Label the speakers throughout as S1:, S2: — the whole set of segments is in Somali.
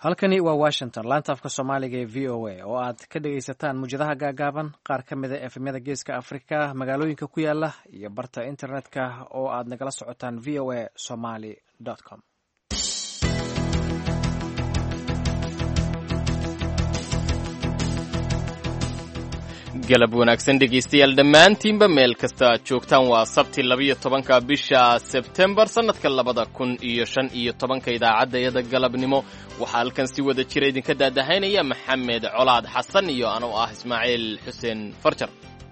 S1: halkani waa Washington, laanta afka Soomaaliga ee VOA oo aad ka dhagaysataan muujadaha gaagaaban, qaar ka mid ah efemyada Geeska Afrika, magaalooyinka ku yaala iyo barta internetka oo aad nagala socotaan voasomali.com.
S2: galab wanaagsan dhegaystayaal dhammaantiinba meel kasta aad joogtaan waa sabti 12 bisha Sebtembar sanadka 2015 idaacadayada galabnimo waxaa halkan si wada jira idinka daadahaynaya Maxamed Colaad Xasan iyo anoo ah Ismaaciil Xuseen Farjar.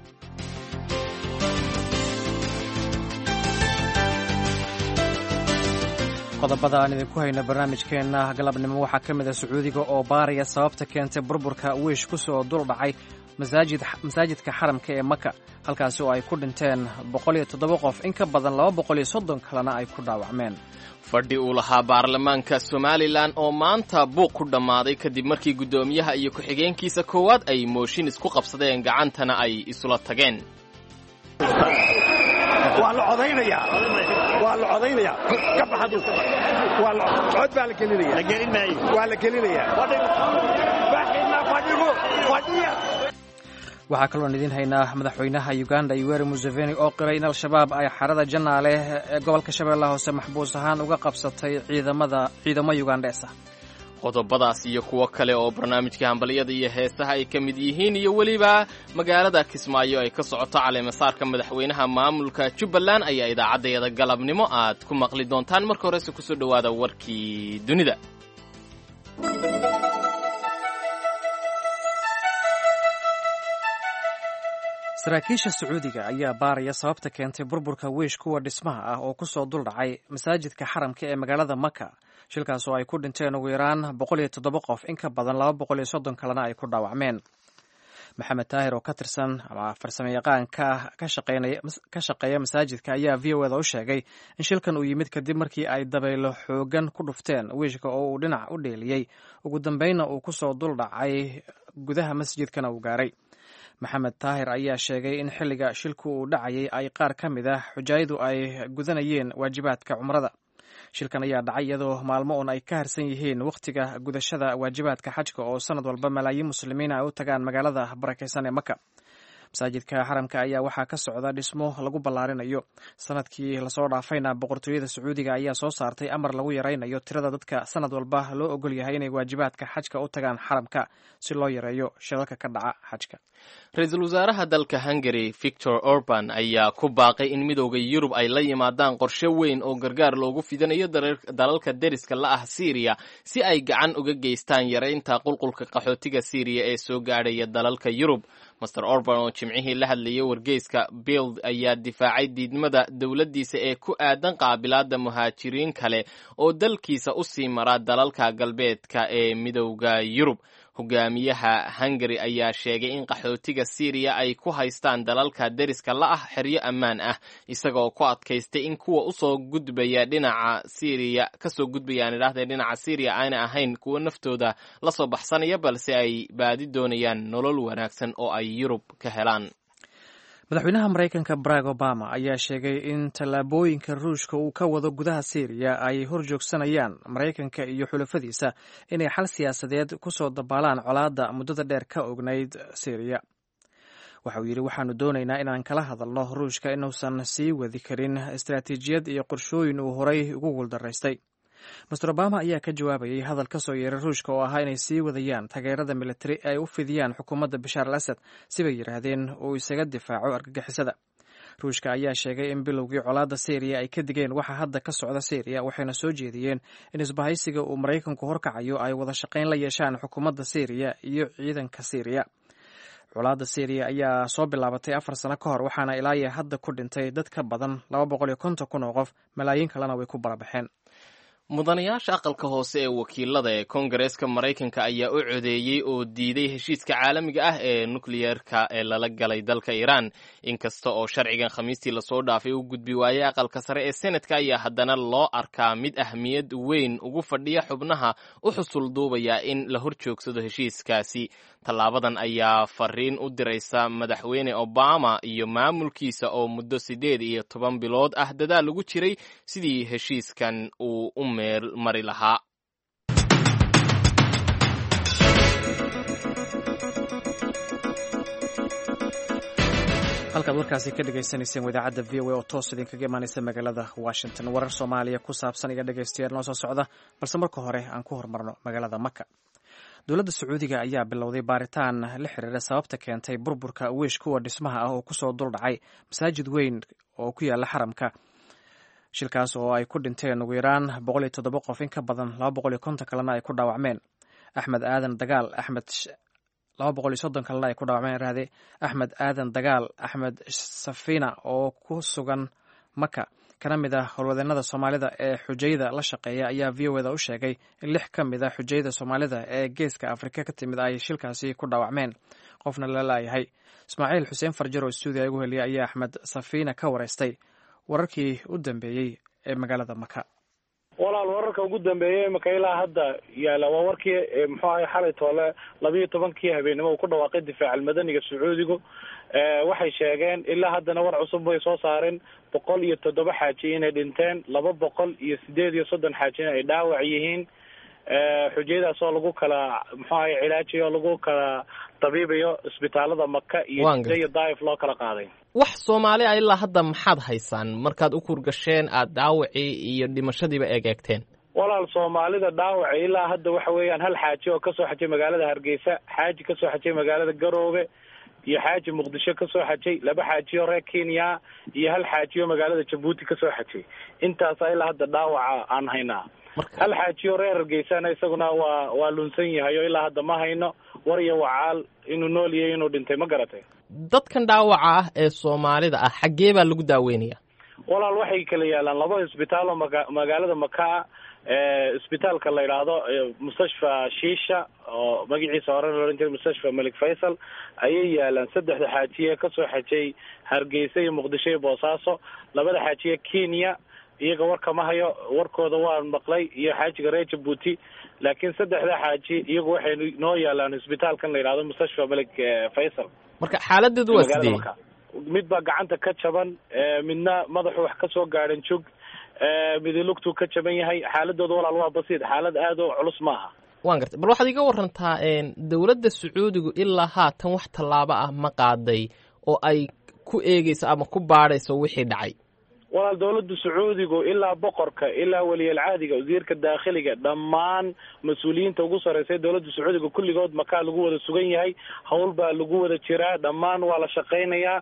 S1: qodobada aan idinku hayno barnaamijkeena galabnimo waxaa ka mid ah Sacuudiga oo baaraya sababta keentay burburka wiish ku soo dul dhacay masaajidka xaramka ee Maka, halkaasi oo ay ku dhinteen 107 qof, in ka badan 230 kalena ay ku dhaawacmeen.
S2: fadhi uu lahaa baarlamaanka Somaliland oo maanta buuq ku dhammaaday kadib markii gudoomiyaha iyo ku-xigeenkiisa koowaad ay mooshin isku qabsadeen gacantana ay isula tageen.
S3: waa la codaynayaa ka baxadu waa la cod baa la gelinayaa waa la gelinayaa
S1: waxaa kaloo idin haynaa madaxweynaha Uganda Yoweri Museveni oo qiray in al-shabaab ay xarada Janaale ee gobolka Shabeellaha Hoose maxbuus ahaan uga qabsatay ciidamo Ugandesa.
S2: qodobadaas iyo kuwo kale oo barnaamijka hambaliyada iyo heesaha ay ka mid yihiin iyo weliba magaalada Kismaayo ay ka socoto caleemasaarka madaxweynaha maamulka Jubbaland ayaa idaacadayada galabnimo aad ku maqli doontaan. marka horese ku soo dhawaada warkii dunida.
S1: saraakiisha Sacuudiga ayaa baaraya sababta keentay burburka wiish kuwa dhismaha ah oo ku soo dul dhacay masaajidka xaramka ee magaalada Maka, shilkaas oo ay ku dhinteen ugu yaraan 107 qof, in ka badan 230 kalena ay ku dhaawacmeen. Maxamed Taahir oo ka tirsan ama farsamayaqaanka ka shaqeeya masaajidka ayaa VOA u sheegay in shilkan uu yimid kadib markii ay dabaylo xoogan ku dhufteen wiishka oo uu dhinac u dheeliyey, ugu dambeynna uu ku soo dul dhacay gudaha masjidkana uu gaaray. Maxamed Taahir ayaa sheegay in xilliga shilku uu dhacayay ay qaar ka mid ah xujaayadu ay gudanayeen waajibaadka cumrada. shilkan ayaa dhacay iyadoo maalmo uun ay ka harsan yihiin wakhtiga gudashada waajibaadka xajka oo sanad walba malaayiin muslimiin ay u tagaan magaalada barakaysan ee Maka. masaajidka xaramka ayaa waxaa ka socda dhismo lagu ballaarinayo. sanadkii lasoo dhaafayna boqortooyada Sacuudiga ayaa soo saartay amar lagu yaraynayo tirada dadka sanad walba loo ogol yahay inay waajibaadka xajka u tagaan xaramka si loo yareeyo shilalka ka dhaca xajka.
S2: ra-iisul wasaaraha dalka Hungary Viktor Orban ayaa ku baaqay in midowda Yurub ay la yimaadaan qorshe weyn oo gargaar loogu fidinayo dalalka deriska la ah Syria si ay gacan uga geystaan yareynta qulqulka qaxootiga Syria ee soo gaadhaya dalalka Yurub. Mr. Orban oo jimcihii la hadlayay wargeyska Bild ayaa difaacay diidmada dowladdiisa ee ku aadan qaabilaadda muhaajiriin kale oo dalkiisa u sii mara dalalka galbeedka ee midowda Yurub. hogaamiyaha Hungary ayaa sheegay in qaxootiga Syria ay ku haystaan dalalka deriska la ah xeryo ammaan ah, isagoo ku adkaystay in kuwa usoo gudbaya dhinaca Syria kasoo gudbayaan dhinaca Syria ayna ahayn kuwa naftooda la soo baxsanaya, balse ay baadi doonayaan nolol wanaagsan oo ay Yurub ka helaan.
S1: madaxweynaha Mareykanka Barack Obama ayaa sheegay in tallaabooyinka Ruushka uu ka wado gudaha Syria ay horjoogsanayaan Mareykanka iyo xulafadiisa inay xal siyaasadeed ku soo dabaalaan colaadda muddada dheer ka ognayd Syria. waxa uu yidhi waxaanu doonaynaa inaan kala hadalno Ruushka inuusan sii wadi karin istaraatiijiyad iyo qorshooyin uu horay ugu guuldaraystay. Mr. Obama ayaa ka jawaabayay hadal ka soo yeeray Ruushka oo ahaa inay sii wadayaan taageerada militari ay u fidiyaan xukuumadda Bashar al-Assad sibay yidhaahdeen uu isaga difaaco argagixisada. Ruushka ayaa sheegay in bilowgii colaadda Syria ay ka digeen waxa hadda ka socda Syria, waxayna soo jeediyeen in isbahaysiga uu Mareykanku horkacayo ay wada shaqayn la yeeshaan xukuumadda Syria iyo ciidanka Syria. colaadda Syria ayaa soo bilaabatay 4 sano ka hor, waxaana ilaa iyo hadda ku dhintay dad ka badan 250 kun oo qof, malaayiin kalena way ku barabaxeen.
S2: mudanayaasha aqalka hoose ee wakiilada ee Koongareeska Mareykanka ayaa u codeeyay oo diiday heshiiska caalamiga ah ee nukliyeerka ee lala galay dalka Iran. inkasta oo sharcigan Khamiistii lasoo dhaafay u gudbi waayay aqalka sare ee Senatka ayaa haddana loo arkaa mid ahmiyad weyn ugu fadhiya xubnaha u xusul duubaya in la horjoogsado heshiiskaasi. tallaabadan ayaa fariin u diraysa madaxweyne Obama iyo maamulkiisa oo muddo 18 bilood ah dadaal ugu jiray sidii heshiiskan uu u meel mari lahaa.
S1: halkaad warkaasi ka dhagaysanayseen idaacadda v o a oo toos idinkaga imaanaysa magaalada washington. warar soomaaliya ku saabsan iga dhegaystayaal noo soo socda, balse marka hore aan ku hormarno magaalada maka. dowladda sacuudiga ayaa bilowday baaritaan la xiriira sababta keentay burburka wiish kuwa dhismaha ah oo kusoo duldhacay masaajid weyn oo ku yaala xaramka. shilkaas oo ay ku dhinteen ugu yaraan 107 qof, in ka badan 250 kalena ay ku dhaawacmeen. axmed aadan dagaal 230 kalena ay ku dhaawacmeen axmed aadan dagaal axmed safina oo ku sugan maka, kana mid ah howlwadeenada soomaalida ee xujayda la shaqeeya, ayaa v o eda u sheegay in 6 ka mid a xujayda soomaalida ee geeska afrika ka timid ay shilkaasi ku dhaawacmeen, qofna la laayahay. ismaaciil xuseen farjar oo stuudiya ugu heliyay ayaa axmed safina ka wareystay wararkii u dambeeyey ee magaalada maka.
S4: walaal, wararka ugu dambeeyey maka ilaa hadda yaala waa warkii muxuu ahay xalay toole 12 habeenimo uu ku dhawaaqay difaac almadaniga sacuudigu. waxay sheegeen ilaa haddana war cusub bay soo saareen 107 xaaji inay dhinteen, 238 xaaji ay dhaawac yihiin. xujayadaas oo lagu kala muxuu ahay cilaajiyo oo lagu kala tabiibayo isbitaalada maka iyo Jidda Daif loo kala qaaday.
S2: wax Soomaali ah ilaa hadda maxaad haysaan markaad u kurgasheen aad dhaawacii iyo dhimashadiiba eegteen?
S4: walaal, Soomaalida dhaawaca ilaa hadda waxa weeyaan hal xaaji oo ka soo xajay magaalada Hargeysa, xaaji ka soo xajay magaalada Garowe iyo xaaji Muqdisho ka soo xajay, 2 xaaji oo reer Kenya iyo hal xaaji oo magaalada Djibouti ka soo xajay. intaas ilaa hadda dhaawaca aan haynaa. hal xaaji oo reer Hargeysana isaguna waa lunsan yahay oo ilaa hadda ma hayno war iyo wacaal inuu nool yahay inuu dhintay, ma garatay.
S2: dadkan dhaawaca ah ee Soomaalida ah xagee baa lagu daaweynaya?
S4: walaal, waxay kala yaalaan 2 isbitaal oo magaalada Maka. isbitaalka la yiraahdo mustashfa Shisha oo magaciisa hore loo oran mustashfa Malik Faisal ayay yaalaan. 3 xaajiye ka soo xajay Hargeysa iyo Muqdisho iyo Boosaaso, 2 xaajiye Kenya iyaga warka ma hayo, warkooda waan maqlay, iyo xaajiga reer Djibouti. laakiin 3 xaaji iyagu waxay noo yaalaan isbitaalkan la yiraahdo mustashfa Malik Faisal.
S2: marka xaaladdu waa sidee?
S4: mid baa gacanta ka jaban, midna madaxu wax ka soo gaadhan jug, midilugtu ka jaban yahay. xaaladooda walaal waa basiid, xaalad aad u culus maaha.
S2: waan gartay. bal waxaad iga warantaa dowladda Sacuudigu ilaa haatan wax tallaabo ah ma qaaday oo ay ku eegayso ama ku baadhayso wixii dhacay?
S4: walaal, dowladda Sacuudigu ilaa boqorka ilaa waliyal caadiga, wasiirka daakhiliga, dhammaan mas-uuliyiinta ugu sarreysay dowladda Sacuudiga kulligood Maka lagu wada sugan yahay. hawl baa lagu wada jiraa, dhammaan waa la shaqaynayaa.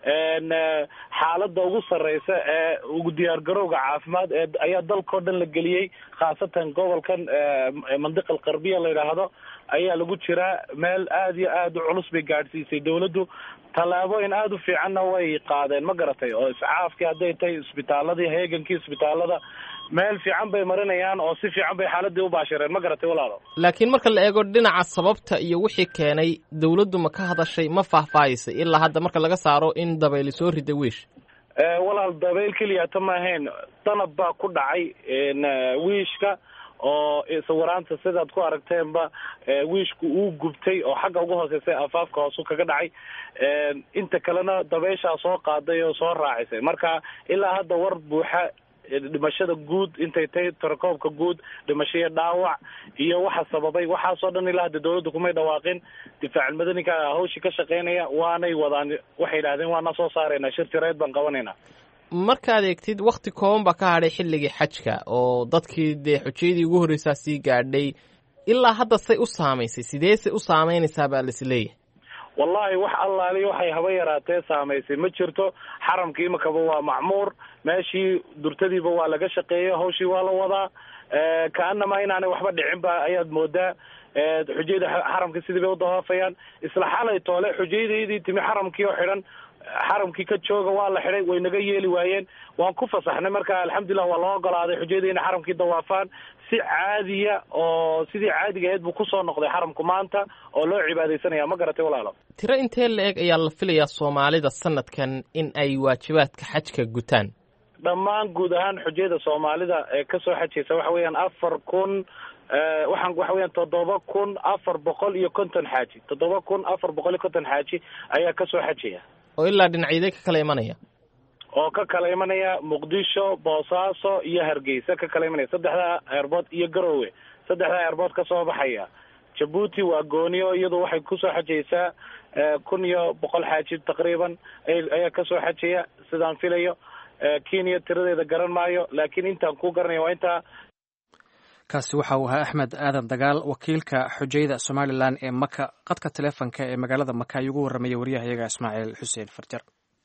S4: xaaladda ugu sarreysa ee ugu diyaar garowga caafimaad ee ayaa dalkoo dhan la geliyey, khaasatan gobolkan mandiqa alqarbiya la yidhaahdo ayaa lagu jiraa. meel aad iyo aad u culus bay gaadhsiisay dowladdu. tallaabooyin aad u fiicanna way qaadeen, ma garatay, oo iscaafkii hadday tahay isbitaaladii, heegankii isbitaalada meel fiican bay marinayaan oo si fiican bay xaaladii u baashireen, ma garatay walaalo.
S2: laakiin marka la eego dhinaca sababta iyo wixii keenay, dowladdu ma ka hadashay, ma faahfaahisay ilaa hadda marka laga saaro in dabayl soo riday wiish?
S4: walaal, dabayl keliya ta ma ahayn, danab baa ku dhacay wiishka oo sawiraanta sidaad ku aragteenba wiishku uu gubtay oo xagga ugu hooseysay afaafka hoosu kaga dhacay. inta kalena dabeyshaa soo qaaday oo soo raacisay. marka ilaa hadda war buuxa dhimashada guud intay tahay tirakoobka guud, dhimashada dhaawac iyo waxa sababay, waxaasoo dhan ilaa hadda dowladdu kumay dhawaaqin. difaac almadaniga hawshii ka shaqaynaya, waanay wadaan. waxay yidhahdeen waana soo saaraynaa, shir tireed baan qabanaynaa.
S2: markaad eegtid wakti kooban baa ka hadhay xilligii xajka oo dadkii dee xujayadii ugu horreysaa sii gaadhay. ilaa hadda say u saamaysay, sideesay u saamaynaysaa baa laisleeyahay?
S4: wallahi wax allaali waxay haba yaraatee saamaysay ma jirto. xaramka imakaba waa macmuur, meeshii durtadiiba waa laga shaqeeyey, hawshii waa la wadaa. kaanama inaanay waxba dhicinba ayaad moodaa. xujayda xaramka sidii bay u dawaafayaan. isla xalay toole xujaydaydii timi xaramkii oo xidhan, xaramkii ka jooga waa la xidhay, way naga yeeli waayeen. waan ku fasaxnay, marka alxamdulilah waa loo ogolaaday xujayda inay xaramkii dawaafaan si caadiya oo sidii caadiga ahayd buu kusoo noqday xaramku maanta oo loo cibaadaysanaya, ma garatay walaalo.
S2: tiro intee la eg ayaa la filayaa Soomaalida sanadkan in ay waajibaadka xajka gutaan?
S4: dhammaan guud ahaan xujayda Soomaalida ee ka soo xajaysa waxa weeyaan 4,000 waxa weeyaan 7,450 xaaji. 7,450 xaaji ayaa ka soo xajaya
S2: oo ilaa dhinacyada ka kala imanaya,
S4: oo ka kala imanaya Muqdisho, Boosaaso iyo Hargeysa ka kala imanaya. 3 airport iyo Garowe, 3 airport ka soo baxaya. Djibouti waa gooniyo, iyadu waxay ku soo xajaysaa 1,100 xaajib taqriiban ayaa kasoo xajaya sidaan filayo. Kenya tiradeeda garan maayo, laakiin intaan ku garanaya waa intaa.
S1: kaasi waxa uu ahaa Axmed Aadan Dagaal, wakiilka xujayda Somaliland ee Maka. qadka taleefanka ee magaalada Maka ayuu ugu warramay wariyahayaga Ismaaciil Xuseen Farjar.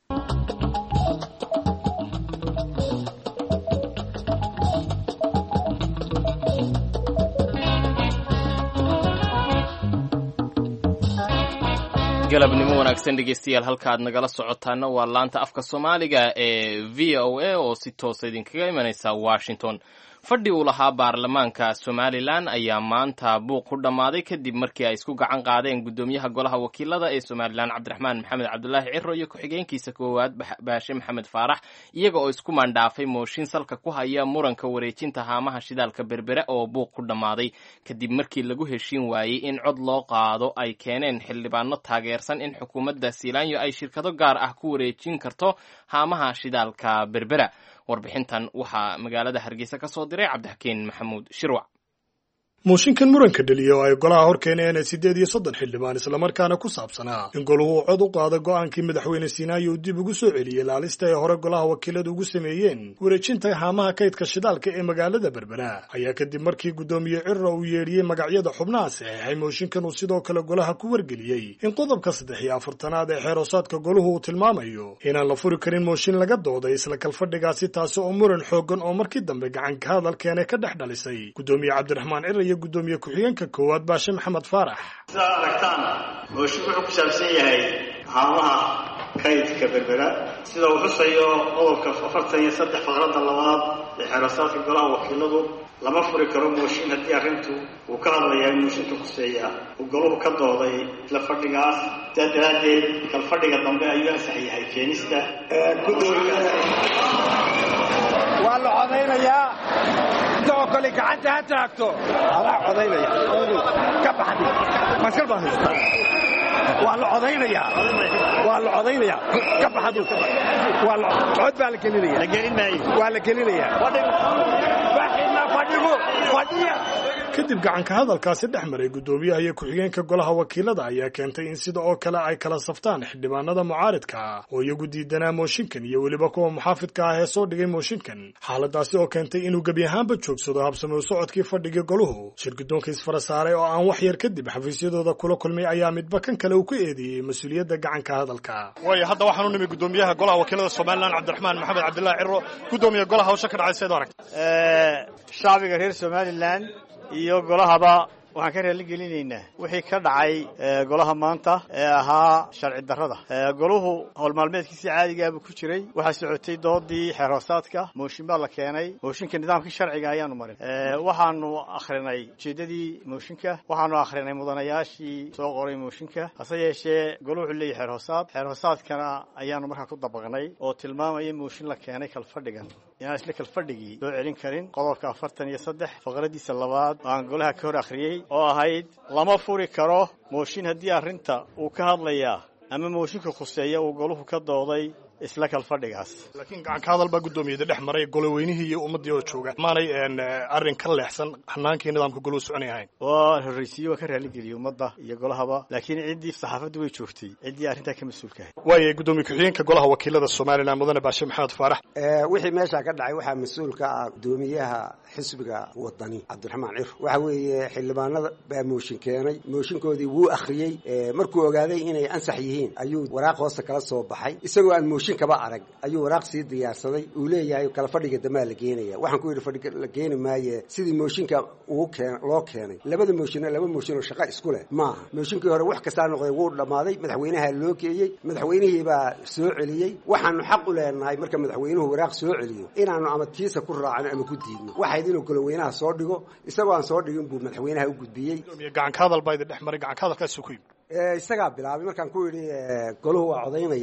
S2: galabnimo wanaagsan dhegeystayaal, halka aad nagala socotaana waa laanta afka Soomaaliga ee VOA oo si toos idinkaga imanaysa Washington. fadhi uu lahaa baarlamaanka Somaliland ayaa maanta buuq ku dhamaaday kadib markii ay isku gacan qaadeen gudoomiyaha golaha wakiilada ee Somaliland Cabdiraxmaan Maxamed Cabdullaahi Ciro iyo ku-xigeenkiisa koowaad Baashe Maxamed Faarax, iyaga oo isku mandhaafay mooshin salka ku haya muranka wareejinta haamaha shidaalka berbere oo buuq ku dhamaaday kadib markii lagu heshiin waayey in cod loo qaado ay keeneen xildhibaano taageersan in xukuumadda Siilaanyo ay shirkado gaar ah ku wareejin karto haamaha shidaalka berbera. warbixintan waxaa magaalada Hargeysa ka soo diray Cabdixakiin Maxamuud Shirwac.
S5: mooshinkan muranka dhaliya oo ay golaha hor keeneen 38 xildhibaan isla markaana ku saabsanaa in goluhu cod u qaado go'aankii madaxweyne Siinaayo dib ugu soo celiyay laalista ay hore golaha wakiiladu ugu sameeyeen wareejinta haamaha kaydka shidaalka ee magaalada Berbera ayaa kadib markii gudoomiye Ciro uu yeeriyay magacyada xubnaha saxeexay mooshinkan uu sidoo kale golaha ku wargeliyay in qodobka 43aad ee xeerosaadka goluhu uu tilmaamayo inaan la furi karin mooshin laga dooday isla kalfadhigaasi taas oo muran xoogan oo markii dambe gacan ka hadal keenay ka dhex dhalisay gudoomiye Cabdiraxmaan Ciro gudoomiye ku-xigeenka koowaad Baashe Maxamed Faarax.
S6: sidaa aragtaan mooshin wuxuu ku saabsan yahay haamaha kaydka berbera sida uu xusayo qodobka 43 faqradda labaad ee xeerosaadka golaha wakiiladu lama furi karo mooshin haddii arrintu uu ka hadlayaa mooshinka khuseeya uu goluhu ka dooday isla fadhigaas. sidaa daraaddeed kalfadhiga dambe ayuu ansax yahay keenista
S3: waa la codaynayaa sidoo kale gacanta ha taagto ala codaynaya ka baxdi maskal baa waa la codaynayaa ka baxdi waa la cod baa la gelinaya la gelin maayo waa la gelinaya fadhiga
S5: kadib gacanka hadalkaasi dhex maray gudoomiyaha iyo ku-xigeenka golaha wakiilada ayaa keentay in sida oo kale ay kala saftaan xildhibaanada mucaaridka ah oo iyagu diidanaa mooshinkan iyo weliba kuwa muxaafidka ah ee soo dhigay mooshinkan. xaaladaasi oo keentay inuu gebi ahaanba joogsado habsami u socodkii fadhiga goluhu. shirgudoonka isfara saaray oo aan wax yar kadib xafiisyadooda kula kulmay ayaa midba kan kale uu ku eedeeyey mas-uuliyadda gacanka hadalka.
S7: waayo hadda waxaan u nimi gudoomiyaha golaha wakiilada Somaliland Cabdiraxmaan Maxamed Cabdullaahi Ciro. gudoomiyaha golaha hawsha ka dhacay seed aragtay
S6: shacbiga reer Somaliland iyo golahaba waxaan ka raali gelinaynaa wixii ka dhacay golaha maanta ee ahaa sharci darrada. goluhu howl maalmeedkiisii caadiga ah ku jiray. waxaa socotay doodii xeeroosaadka, mooshin baa la keenay. mooshinka nidaamkii sharciga ayaanu marin. waxaanu akhrinay ujeedadii mooshinka, waxaanu akhrinay mudanayaashii soo qoray mooshinka. hase yeeshee goluhu wuxuu leeyahay xeeroosaad. xeeroosaadkana ayaanu markaa ku dabaqnay oo tilmaamaya mooshin la keenay kalfadhigan inaan isla kalfadhigii soo celin karin. qodobka 43 faqradiisa labaad aan golaha ka hor akhriyay oo ahayd lama furi karo mooshin haddii arrinta uu ka hadlayaa ama mooshinka khuseeya uu goluhu ka dooday isla kalfadhigaas.
S5: laakiin gacan ka hadal baa gudoomiyada dhex maray golaweynihii iyo ummadii oo jooga maanay arrin ka leexsan hanaankii nidaamka goluhu soconayahay.
S6: waa horreysiyo waa ka raali geliyay ummadda iyo golahaba, laakiin ciddii saxaafaddu way joogtay ciddii arrintaa ka mas-uulka ahayd.
S5: waayo gudoomiye ku-xigeenka golaha wakiilada Somaliland mudane Baashe Maxamed Faarax.
S8: wixii meesha ka dhacay waxaa mas-uul ka ah gudoomiyaha xisbiga wadani Cabdiraxmaan Ciro. waxa weeye xildhibaanada baa mooshin keenay, mooshinkoodii wuu akhriyay. markuu ogaaday inay ansax yihiin ayuu waraaq hoosta kala soo baxay isagoo aan mooshin kaba arag ayuu waraaq sii diyaarsaday. uu leeyahay kala fadhiga damaa la geenaya. waxaan ku yidhi fadhiga la geeni maaye sidii mooshinka loo keenay laba mooshin oo shaqo isku leh maaha. mooshinkii hore wax kasta noqday wuu dhamaaday, madaxweynaha loo geeyey, madaxweynihii baa soo celiyey. waxaanu xaq u leenahay marka madaxweynuhu waraaq soo celiyo inaanu ama tiisa ku raacno ama ku diidno. waxayd inuu goloweynaha soo dhigo, isagoo aan soo dhigin buu madaxweynaha u gudbiyey.
S5: gacan ka hadal baa idin dhex maray. gacan ka hadalkaas ku yimid
S8: isagaa bilaabay markaan ku yidhi goluhu waa codaynaya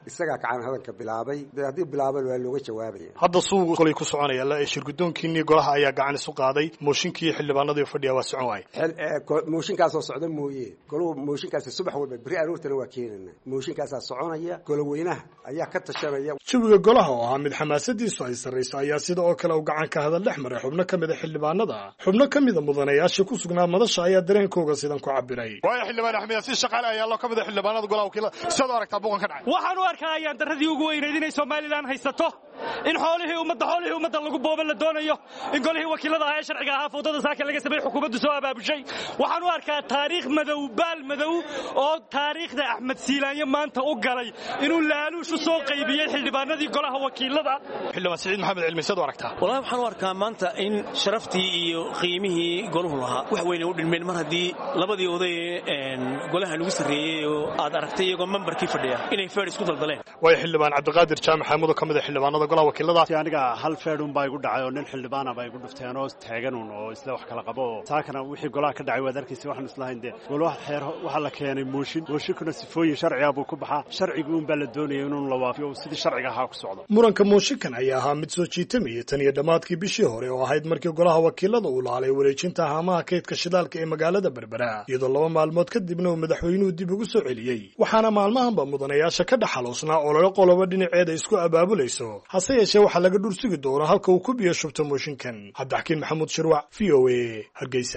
S8: isagaa gacan hadalka bilaabay haddii bilaaban waa looga jawaabaya
S5: hadda suuq kolay ku soconaya la shirgudoonkiinii golaha ayaa gacan isu qaaday mooshinkii xildhibaanadii fadhiya waa socon waay
S8: mooshinkaasoo socda mooye goluhu mooshinkaasi subax walba beri aroortana waa keenana mooshinkaasaa soconaya goloweynaha ayaa ka tashanaya
S5: jawiga golaha oo ahaa mid xamaasadiisu ay sarrayso ayaa sida oo kale u gacan ka hadal dhex maray xubno ka mida xildhibaanada xubno ka mida mudanayaashii ku sugnaa madasha ayaa dareenkooga sidan ku cabiray
S7: waayo xildhibaan axmed si shaqaale ayaa loo ka mida xildhibaanada golaha wakiilada sidaad u aragtaa buuqan ka dhacay
S9: waxaan u arkaa ayaan darradii ugu weynayd inay somalilan haysato in xoolihii ummadda lagu boobo la doonayo in golihii wakiilada ahaa ee sharciga ahaa fowdada saaka laga sameeyey xukuumaddu soo abaabushay waxaan u arkaa taariikh madow baal madow oo taariikhda axmed siilaanyo maanta u galay inuu laaluush u soo qaybiyey xildhibaanadii golaha wakiilada
S7: xildhibaan siciid maxamed cilmi sidaad u aragtaa
S9: wallahi waxaan u arkaa maanta in sharaftii iyo qiimihii goluhu lahaa wax weyn u dhilmeen mar haddii labadii oday golaha lagu sarreeyey oo aad aragtay iyagoo membarkii fadhiya inay feer isku daldaleen
S5: waayo xildhibaan cabdiqaadir jaamac xamuud oo ka mid ah xildhibaanada golaha wakiilada
S6: aniga hal feedhun baa igu dhacay oo nin xildhibaana baa igu dhufteen oo taaganun oo isla wax kala qabo oo saakana wixii golaha ka dhacay waad arkaysa waxaan islahayn dee golaha xeer waxaa la keenay mooshinkuna sifooyin sharciga buu ku baxaa sharcigii un baa la doonaya inuu la waafiyo sidii sharciga ahaa ku socdo
S5: muranka mooshinkan ayaa ahaa mid soo jiitamayay tan iyo dhammaadkii bishii hore oo ahayd markii golaha wakiilada uu laalay wareejinta haamaha kaydka shidaalka ee magaalada berbera iyadoo 2 maalmood kadibna uu madaxweynuhu dib ugu soo celiyey waxaana maalmahanba mudanayaasha ka dhaxaloosnaa oo laga qoloba dhinaceeda isku abaabulayso hase yeeshee waxaa laga dhursugi doona halka uu ku biyo shubto mooshinkan cabdixakiin maxamuud shirwac v o a hargeysa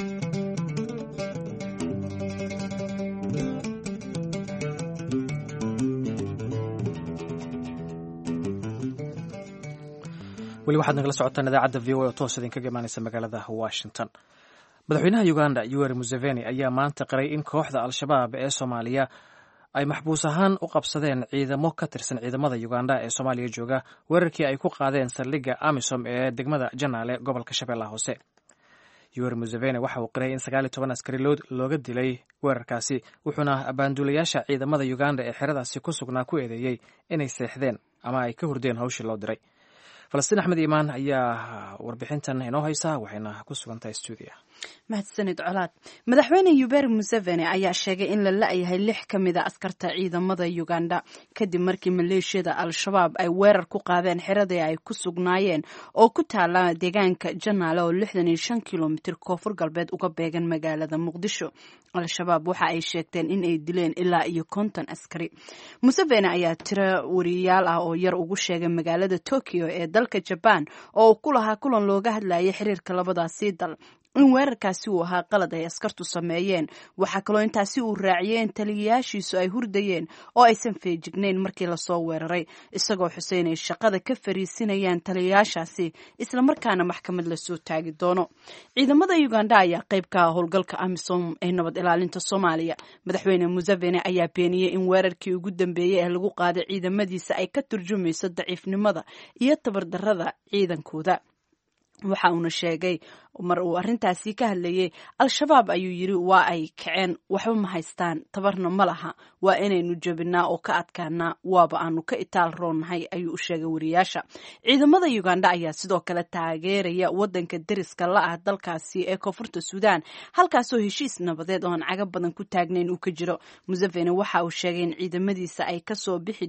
S1: weli waxaad nagala socotaan idaacadda v o a oo toos idinkaga imaanaysa magaalada washington madaxweynaha uganda yoweri museveni ayaa maanta qiray in kooxda al-shabaab ee soomaaliya ay maxbuus ahaan u qabsadeen ciidamo ka tirsan ciidamada uganda ee soomaaliya jooga weerarkii ay ku qaadeen saldhigga amisom ee degmada janaale gobolka shabeellaha hoose yoweri museveni waxa uu qiray in 19 askari looga dilay weerarkaasi wuxuuna abaanduulayaasha ciidamada uganda ee xeradaasi ku sugnaa ku eedeeyey inay seexdeen ama ay ka hurdeen hawshii loo diray falastiin axmed iimaan ayaa warbixintan inoo haysa waxayna ku sugan tahay stuudiya
S10: mahadsanid colaad madaxweyne yoweri museveni ayaa sheegay in la la-yahay 6 ka mid a askarta ciidamada uganda kadib markii maleeshiyada al-shabaab ay weerar ku qaadeen xeradii ay ku sugnaayeen oo ku taala deegaanka janaale oo 65 kilomitir koonfur galbeed uga beegan magaalada muqdisho al-shabaab waxa ay sheegteen in ay dileen ilaa iyo 50 askari museveni ayaa tiro wariyaal ah oo yar ugu sheegay magaalada Tokyo ee dalka Japan oo ku lahaa kulan looga hadlayay xiriirka labadaasi dal in weerarkaasi uu ahaa qalad ay askartu sameeyeen waxaa kaloo intaasi uu raaciyay in taliyayaashiisu ay hurdayeen oo aysan feejignayn markii lasoo weeraray isagoo xuseyn ay shaqada ka fariisinayaan taliyayaashaasi islamarkaana maxkamad lasoo taagi doono ciidamada uganda ayaa qayb ka ah howlgalka amisom ee nabad ilaalinta soomaaliya madaxweyne museveni ayaa beeniyey in weerarkii ugu dambeeyey ee lagu qaaday ciidamadiisa ay ka turjumayso daciifnimada iyo tabardarrada ciidankooda waxa uuna sheegay mar uu arrintaasi ka hadlayay al-shabaab ayuu yidhi waa ay kaceen waxba ma haystaan tabarna ma laha waa inaynu jabinaa oo ka adkaanaa waaba aanu ka itaal roonnahay ayuu u sheegay wariyaasha ciidamada uganda ayaa sidoo kale taageeraya wadanka deriska la ah dalkaasi ee koonfurta suudaan halkaasoo heshiis nabadeed oo aan caga badan ku taagnayn uu ka jiro museveni waxa uu sheegay in ciidamadiisa ay kasoo bixi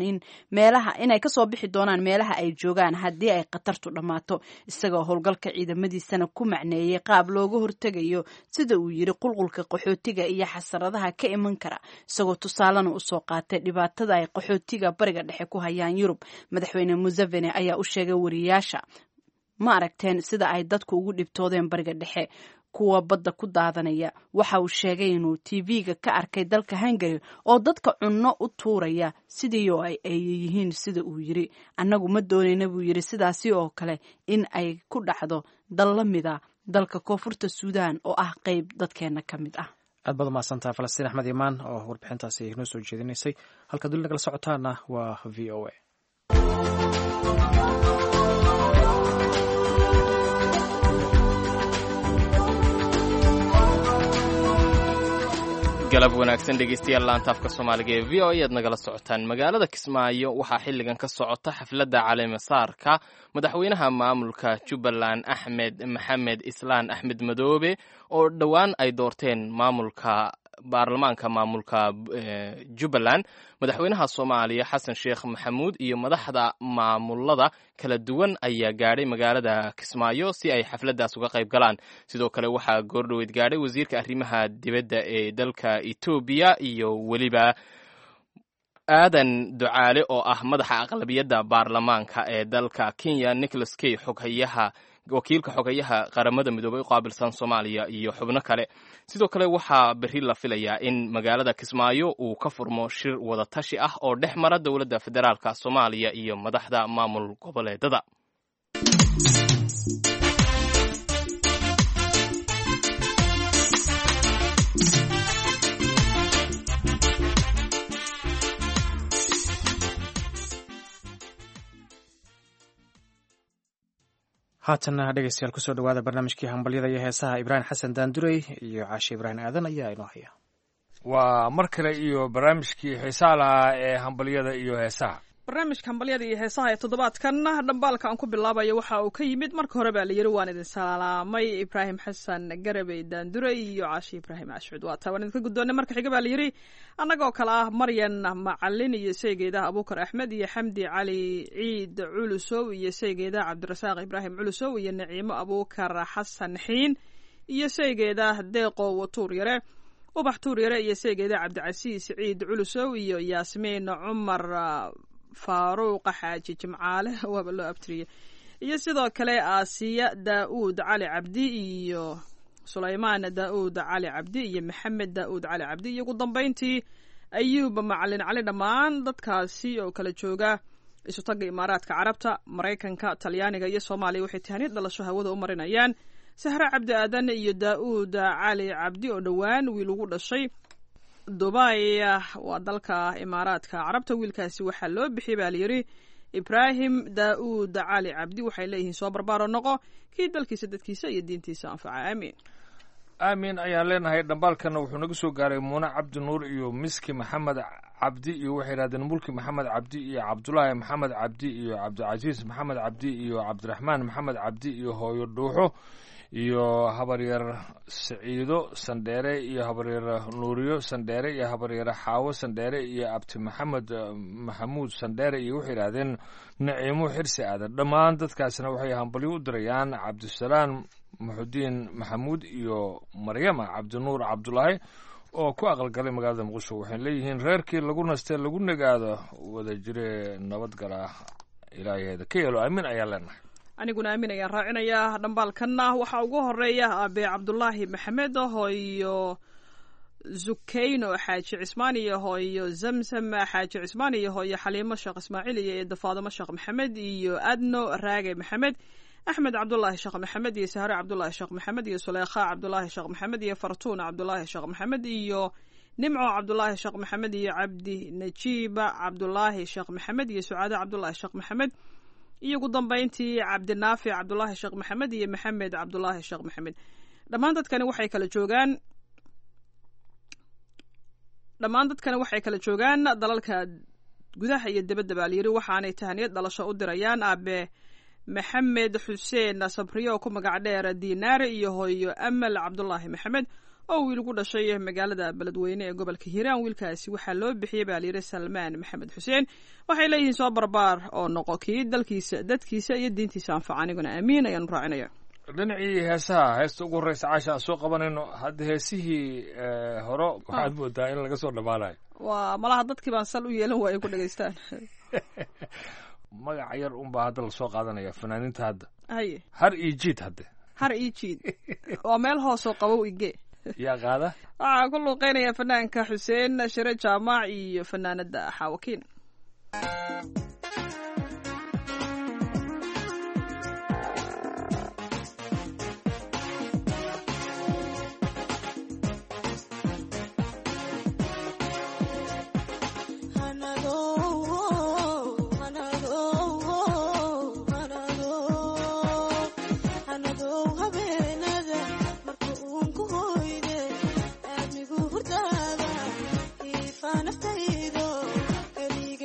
S10: doonaan meelaha ay joogaan haddii ay khatartu dhammaato isagoo howlgalka ciidamadiisana ku macneeyay qaab looga hortegayo sida uu yiri qulqulka qaxootiga iyo xasaradaha ka iman kara isagoo tusaalena usoo qaatay dhibaatada ay qaxootiga bariga dhexe ku hayaan Yurub madaxweyne Museveni ayaa u sheegay wariyaasha ma aragteen sida ay dadku ugu dhibtoodeen bariga dhexe kuwa badda ku daadanaya waxa uu sheegay inuu TV-ga ka arkay dalka Hungary oo dadka cunno u tuuraya sidii oo ay yihiin sida uu yiri annagu ma doonayna buu yiri sidaasi oo kale in ay ku dhacdo dal la mid ah dalka koonfurta Suudaan oo ah qayb dadkeena ka mid ah
S1: aad baad mahadsantahay falastiin axmed iimaan oo warbixintaasi inoo soo jeedinaysay halka dul nagala socotaana waa v o a
S2: galab wanaagsan dhegeystayaal laanta afka soomaaliga ee v o a aad nagala socotaan magaalada kismaayo waxaa xilligan ka socota xafladda caleemasaarka madaxweynaha maamulka jubbaland axmed maxamed islaan axmed madoobe oo dhowaan ay doorteen maamulka baarlamaanka maamulka jubbaland madaxweynaha soomaaliya xasan sheekh maxamuud iyo madaxda maamulada kala duwan ayaa gaadhay magaalada kismaayo si ay xafladdaas uga qayb galaan sidoo kale waxaa goordhoweyd gaadhay wasiirka arrimaha dibadda ee dalka etoobiya iyo weliba aadan ducaale oo ah madaxa aqlabiyadda baarlamaanka ee dalka kenya nicholas kay wakiilka xogayaha qaramada midoobay u qaabilsan soomaaliya iyo xubno kale sidoo kale waxaa berri la filayaa in magaalada kismaayo uu ka furmo shir wadatashi ah oo dhex mara dowladda federaalka soomaaliya iyo madaxda maamul goboleedada
S1: haatana dhegeystayaal kusoo dhawaada barnaamijkii hambalyada iyo heesaha ibraahim xasan daandurey iyo caashi ibraahim aadan ayaa inoo haya
S11: waa mar kale iyo barnaamijkii xiisaha lahaa ee hambalyada iyo heesaha
S12: barnaamijka hambalyada iyo heesaha ee toddobaadkan dhambaalka aan ku bilaabayo waxa uu ka yimid marka hore baa la yiri waan idin salaamay ibraahim xasan garabey daandurey iyo caashi ibraahim ashcud waata waan idinka guddoonnay marka xiga baa la yiri annagoo kale ah maryan macalin iyo saygeedaha abuukar axmed iyo xamdi cali ciid culusow iyo saygeedaha cabdirasaaq ibraahim culusow iyo naciimo abuukar xasan xiin iyo saygeedah deeqo watuur yare ubax tuur yare iyo saygeedaha cabdicasiis ciid culusow iyo yaasmiin cumar faaruuqa xaaji jimcaale waaba loo abtiriyey iyo sidoo kale aasiya daa'uud cali cabdi iyo sulaymaan daa'uud cali cabdi iyo maxamed daa'uud cali cabdi iyo ugu dambayntii ayuub macalin cali dhammaan dadkaasi oo kala jooga isutaga imaaraadka carabta maraykanka talyaaniga iyo soomaaliya waxay tahaniyad dhalasho hawada u marinayaan sahre cabdi aadan iyo daa'uud cali cabdi oo dhowaan wiil ugu dhashay dubay waa dalka imaaraadka carabta wiilkaasi waxaa loo bixiyey baa layidhi ibraahim daa'uud cali cabdi waxay leeyihiin soo barbaaro noqo kii dalkiisa dadkiisa iyo diintiisa anfaca aamiin
S11: aamin ayaan leenahay dhambaalkana wuxuu naga soo gaaray muune cabdi nuur iyo miski maxamed cabdi iyo waxay yidhahdeen mulki maxamed cabdi iyo cabdulaahi maxamed cabdi iyo cabdicasiis maxamed cabdi iyo cabdiraxmaan maxamed cabdi iyo hooyo dhuuxo iyo habaryar siciido sandheere iyo habaryar nuuriyo sandheere iyo habaryar xaawo sandheere iyo abti maxamed maxamuud sandheere iyo waxay yidhahdeen naciimo xirsi aadan dhammaan dadkaasna waxay hambalyo u dirayaan cabdisalaam muxudiin maxamuud iyo maryama cabdinuur cabdulaahi oo ku aqalgalay magaalada muqdisho waxay leeyihiin reerkii lagu nastee lagu nagaado wada jire nabadgala ilaaheeda ka yeelo aamin ayaan leenahay
S12: aniguna aamin ayaan raacinayaa dhambaalkanna waxaa ugu horeeya aabe cabdulaahi maxamed hooyo zukayno xaaji cismaan iyo hooyo zamsam xaaji cismaan iyo hooyo xaliimo sheekh ismaaciil iyo eedda faadimo sheekh maxamed iyo adno raage maxamed axmed cabdulaahi sheekh maxamed iyo sahre cabdulaahi sheekh maxamed iyo suleykha cabdulaahi sheekh maxamed iyo fartuun cabdulaahi sheekh maxamed iyo nimco cabdulaahi sheekh maxamed iyo cabdi najiiba cabdulaahi sheekh maxamed iyo sucaade cabdulaahi sheekh maxamed iyo ugu dambayntii cabdinaafic cabdulaahi sheekh maxamed iyo maxamed cabdulaahi sheekh maxamed dhammaan dadkani waxay kala joogaan dalalka gudaha iyo dibadda baa layidhi waxaanay tahaniyad dhalasho u dirayaan aabe maxamed xuseen sabriyo oo ku magac dheer diinaare iyo hooyo amal cabdulaahi maxamed oo wiil ugu dhashay magaalada beledweyne ee gobolka hiiraan wiilkaasi waxaa loo bixiyey baa layidhi salmaan maxamed xuseen waxay leeyihiin soo barbaar oo noqo kii dalkiisa dadkiisa iyo diintiisa anfaca aniguna aamiin ayaanu raacinaya
S11: dhinacii heesaha heesta ugu horreysa caasha aan soo qabanayno hadda heesihii hore waxaad moodaa in laga soo dhammaanayo
S12: waa malaha dadkii baan sal u yeelan waaya ku dhegaystaan
S11: magac yar unbaa hadda lasoo qaadanaya fanaaniinta hadda
S12: haye
S11: har iyo jiid hadde
S12: har iyo jiid waa meel hoosoo qabow ige
S11: yaa qaada
S12: waxaa ku luuqeynaya fanaanka xuseen shire jaamac iyo fanaanada xaawakiin
S13: naftaydo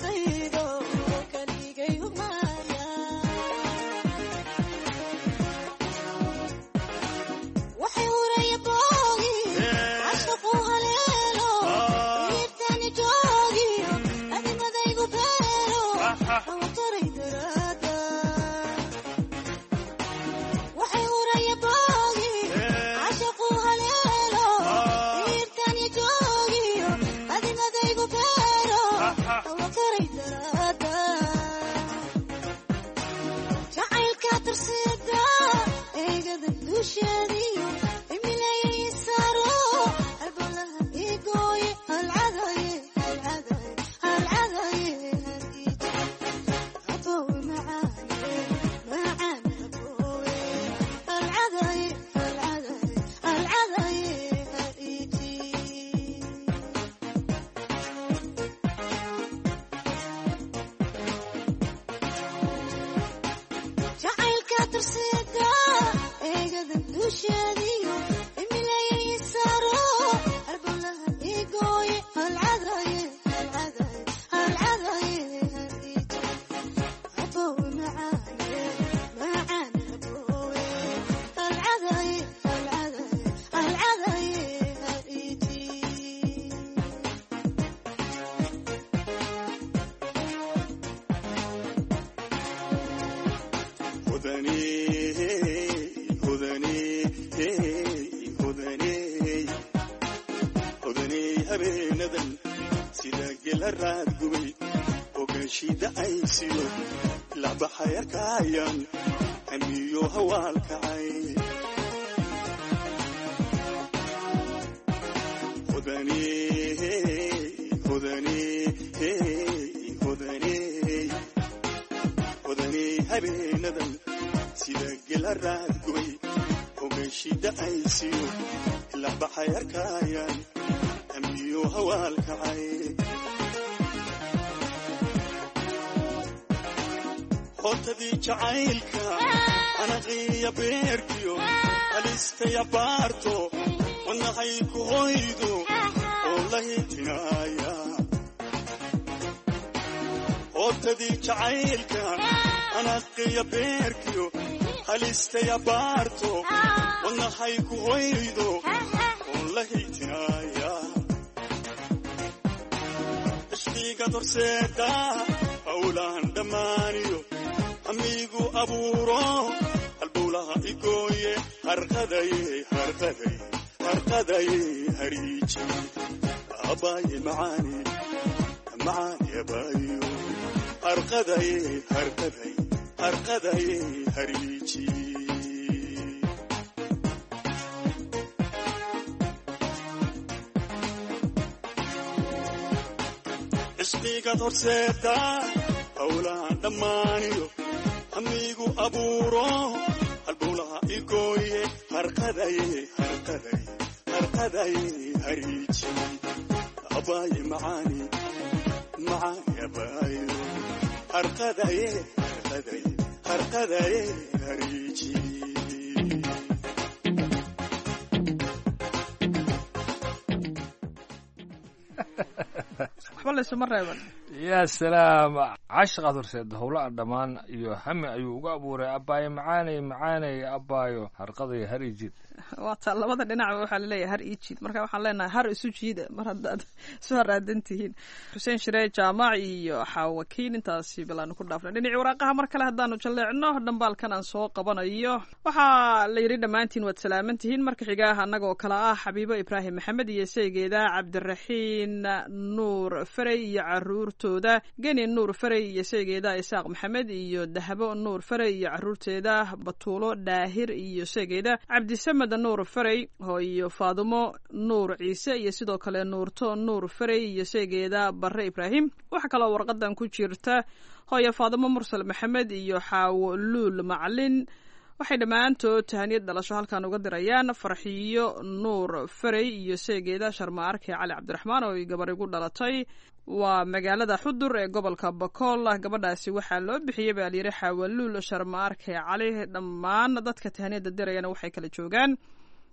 S11: yaa salaam cashaqaad horseed howlaha dhammaan iyo hami ayuu uga abuuray abbaayo macaanay macaanay abbaayo harqaday har ii jiid
S12: waata labada dhinacba waxaa laleeyahay har ii jiid marka waxaan leenahay har isu jiida mar haddaad isu haraadan tihiin xuseen shiree jaamac iyo xaawakiin intaasi bilaanu ku dhaafnay dhinacii waraaqaha mar kale haddaanu jalleecno dhambaalkan aan soo qabanayo waxaa la yidhi dhammaantiin waad salaaman tihiin marka xigaah annagoo kale ah xabiibo ibraahim maxamed iyo saygeeda cabdiraxiin nuur farey iyo caruurtooda geni nuur farey iyo saygeeda isaaq maxamed iyo dahabo nuur farey iyo caruurteeda batuulo dhaahir iyo saygeeda cabdisamed nuur farey iyo faadumo nuur ciise iyo sidoo kale nuurto nuur farey iyo saygeeda barre ibraahim waxaa kaloo warqadan ku jirta hooyo faadumo mursal maxamed iyo xaawo luul macalin waxay dhammaantood tahaniyad dhalasho halkan uga dirayaan farxiyo nuur farey iyo saygeeda sharma arke cali cabdiraxmaan oo ay gabar igu dhalatay waa magaalada xudur ee gobolka bakool gabadhaasi waxaa loo bixiyey baa layidhi xaawaluul sharma arke cali dhammaan dadka tahaniyada dirayana waxay kala joogaan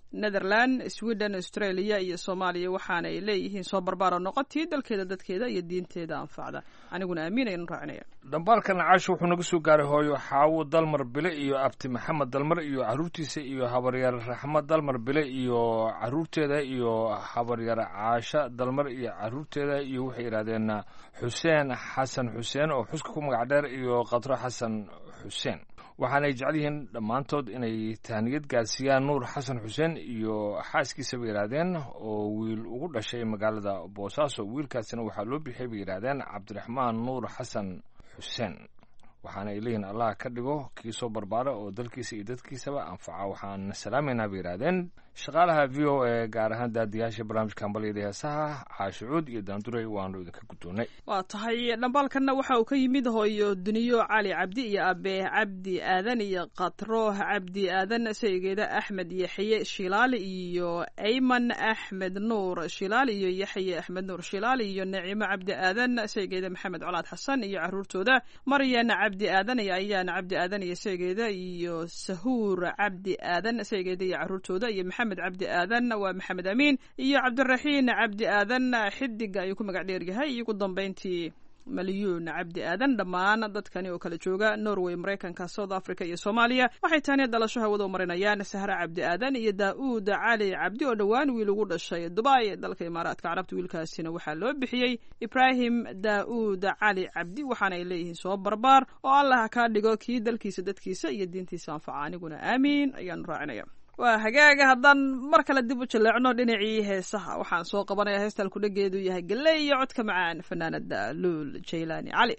S12: netherland sweden australia iyo soomaaliya waxaana ay leeyihiin soo barbaaro noqotii dalkeeda dadkeeda iyo diinteeda anfacda aniguna aamin ayaan raacinaya
S11: dhambaalkan caasho wuxuu naga soo gaaray hooyo xaawo dalmar bile iyo abti maxamed dalmar iyo caruurtiisa iyo habaryar raxmad dalmar bile iyo caruurteeda iyo habaryar caasha dalmar iyo caruurteeda iyo waxay yidhahdeen xuseen xasan xuseen oo xuska ku magac dheer iyo qadro xasan xuseen waxaanay jecel yihiin dhammaantood inay tahniyad gaarsiiyaan nuur xasan xuseen iyo xaaskiisa bay yidhaahdeen oo wiil ugu dhashay magaalada boosaaso wiilkaasina waxaa loo bixiyay bay yidhaahdeen cabdiraxmaan nuur xasan xuseen waxaana ay leeyihiin allah ka dhigo kii soo barbaara oo dalkiisa iyo dadkiisaba anfaca waxaan salaamaynaa bay yidhaahdeen shaqaalaha v o a gaar ahaan daadiyaasha barnaamijka hambalyada heesaha caashucuud iyo daanduray waanu idinka guddoonnay
S12: waa tahay dhambaalkanna waxa uu ka yimid hooyo duniyo cali cabdi iyo abe cabdi aadan iyo katro cabdi aadan saygeeda axmed yaxye shilaal iyo ayman axmed nuur shilaal iyo yaxye axmed nuur shilaal iyo nacimo cabdi aadan saygeeda maxamed colaad xasan iyo caruurtooda maryan cabdi aadan iyo ayaan cabdi aadan iyo saygeeda iyo sahuur cabdi aadan saygeeda iyo caruurtooda iyo maxamed cabdi aadan waa maxamed amiin iyo cabdiraxiin cabdi aadan xidiga ayuu ku magac dheeryahay iyo ugu dambeyntii malyuun cabdi aadan dhammaan dadkani oo kala jooga norway maraykanka south africa iyo soomaaliya waxay taani dhalasho hawada u marinayaan sahra cabdi aadan iyo daa'uud cali cabdi oo dhowaan wiil ugu dhashay dubai dalka imaaraadka carabta wiilkaasina waxaa loo bixiyey ibraahim daa'uud cali cabdi waxaana ay leeyihiin soo barbaar oo allah kaa dhigo kii dalkiisa dadkiisa iyo diintiisa anfaca aniguna aamiin ayaanu raacinaya waa hagaaga haddaan mar kale dib u jaleecno dhinacii heesaha waxaan soo qabanaya heesta alkudhageedu yahay galley iyo codka macaan fanaanada luul jaylaani cali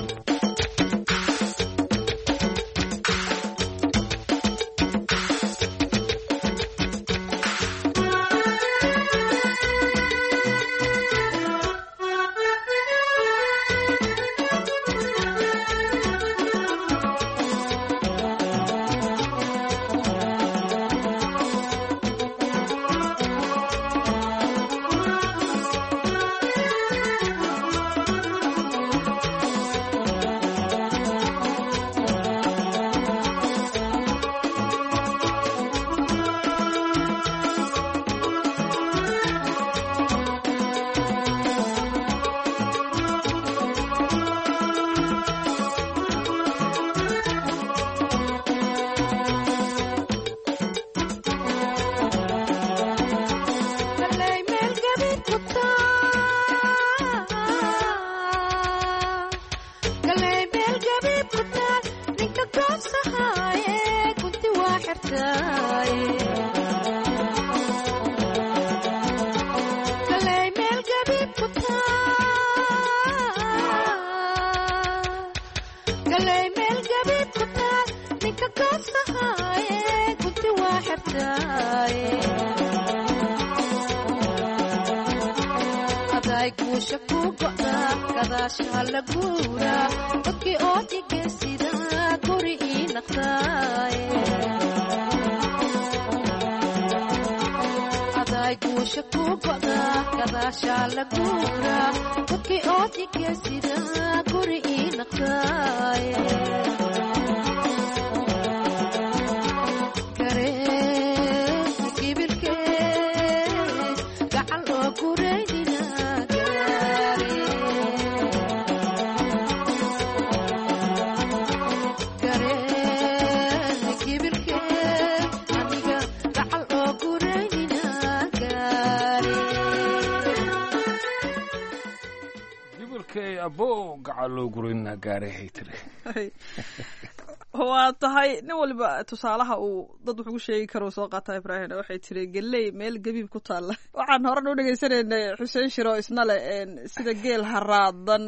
S12: waa tahay nin waliba tusaalaha uu dad wax ugu sheegi karo soo qaata ibraahim waxay tiri galley meel gabiib ku taalla waxaan horan u dhegaysanaynay xuseen shiro isna leh sida geel haraadan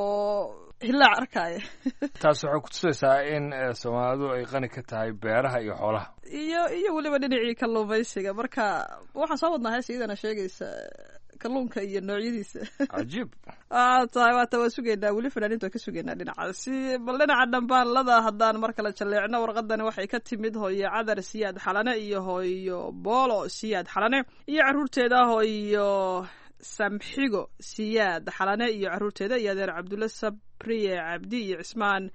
S12: oo hilaac arkaya
S11: taas waxay kutusaysaa in soomaalidu ay qani ka tahay beeraha iyo xoolaha
S12: iyo weliba dhinacii kalluumaysiga marka waxaan soo wadnaa hees iyadana sheegaysa kalluunka iyo noocyadiisa
S11: cajiib
S12: tahay waata waa sugaynaa weli fanaaniinta waa ka sugaynaa dhinacaasi bal dhinaca dhambaalada haddaan mar kale jalleecno warqadani waxay ka timid hooyo cadar siyaad xalane iyo hooyo boolo siyaad xalane iyo caruurteeda hooyo samxigo siyaad xalane iyo caruurteeda iyo adeer cabdulle sabriye cabdi iyo cismaan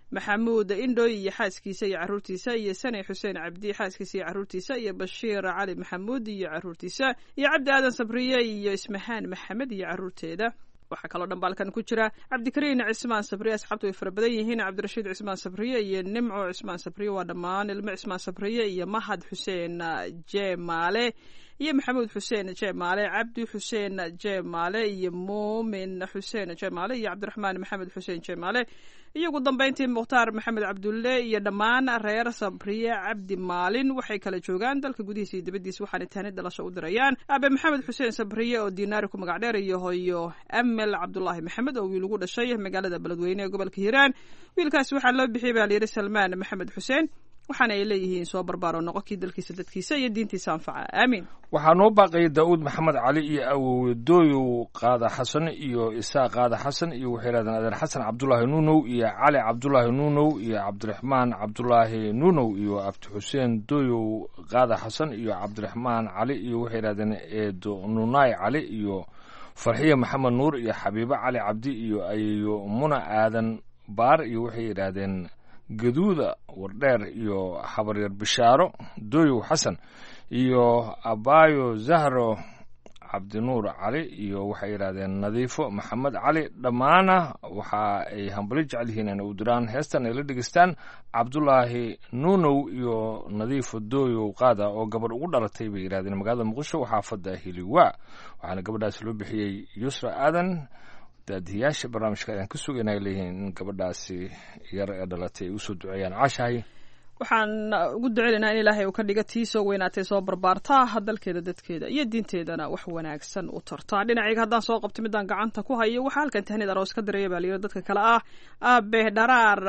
S12: maxamuud indhoy iyo xaaskiisa iyo caruurtiisa iyo sane xuseen cabdi xaaskiisa iyo caruurtiisa iyo bashiir cali maxamuud iyo caruurtiisa iyo cabdi aadan sabriye iyo ismahaan maxamed iyo caruurteeda. waxaa kaloo dhambaalkan ku jira cabdikariin cismaan sabriye, asxaabtu way fara badan yihiin, cabdirashiid cismaan sabriye iyo nimco cismaan sabriye, waa dhammaan ilmo cismaan sabriye iyo mahad xuseen jeemaale iyo maxamuud xuseen jeemaale, cabdi xuseen jeemaale iyo muumin xuseen jeemaale iyo cabdiraxmaan maxamed xuseen jeemaale iyo ugu dambeyntii mukhtaar maxamed cabdulle iyo dhammaan reer sabriye cabdi maalin. waxay kala joogaan dalka gudihiisa iyo dibaddiisa, waxaana tahnid dhalasho u dirayaan aabe maxamed xuseen sabriye oo diinaari ku magac dheer iyo hooyo amel cabdulaahi maxamed oo wiil ugu dhashay magaalada beledweyne ee gobolka hiiraan. wiilkaasi waxaa loo bixiyey baa layidhi salmaan maxamed xuseen, waxaana ay leeyihiin soo barbaaro noqo kii dalkiisa dadkiisa iyo diintiisa anfaca, aamiin.
S11: waxaa noo baaqayay daa'uud maxamed cali iyo awowdooyow qaada xasan iyo isaaq qaada xasan iyo waxay yidhahdeen adeer xasan cabdulaahi nuunow iyo cali cabdulaahi nuunow iyo cabdiraxmaan cabdulaahi nuunow iyo abdi xuseen dooyow qaada xasan iyo cabdiraxmaan cali iyo waxay yidhahdeen eedo nunaay cali iyo farxiye maxamed nuur iyo xabiibo cali cabdi iyo ayeyo muna aadan baar iyo waxay yidhaahdeen gaduuda wardheer iyo habaryar bishaaro dooyow xasan iyo abaayo zahro cabdinuur cali iyo waxay yidhahdeen nadiifo maxamed cali. dhammaana waxa ay hambali jecel yihiin inay u diraan heestan ay la dhegeystaan cabdulaahi nuunow iyo nadiifo dooyow qaada oo gabadh ugu dhalatay bay yidhahdeen magaalada muqdisho xaafadda hiliwaa, waxaana gabadhaas loo bixiyey yusra aadan. daadiyaasha barnaamijka ayaan ka sugaynay leeyihiin in gabadhaasi yar ee dhalatay ay usoo duceeyaan. caashahay
S12: waxaan ugu duceynaynaa in ilaahay uu ka dhiga tii soo weynaatay soo barbaartaa dalkeeda dadkeeda iyo diinteedana wax wanaagsan u tartaa. dhinacayga haddaan soo qabto midaan gacanta ku hayo waxaa halkan tahnid aroos ka diraya baa layidhi dadka kale ah aabe dharaar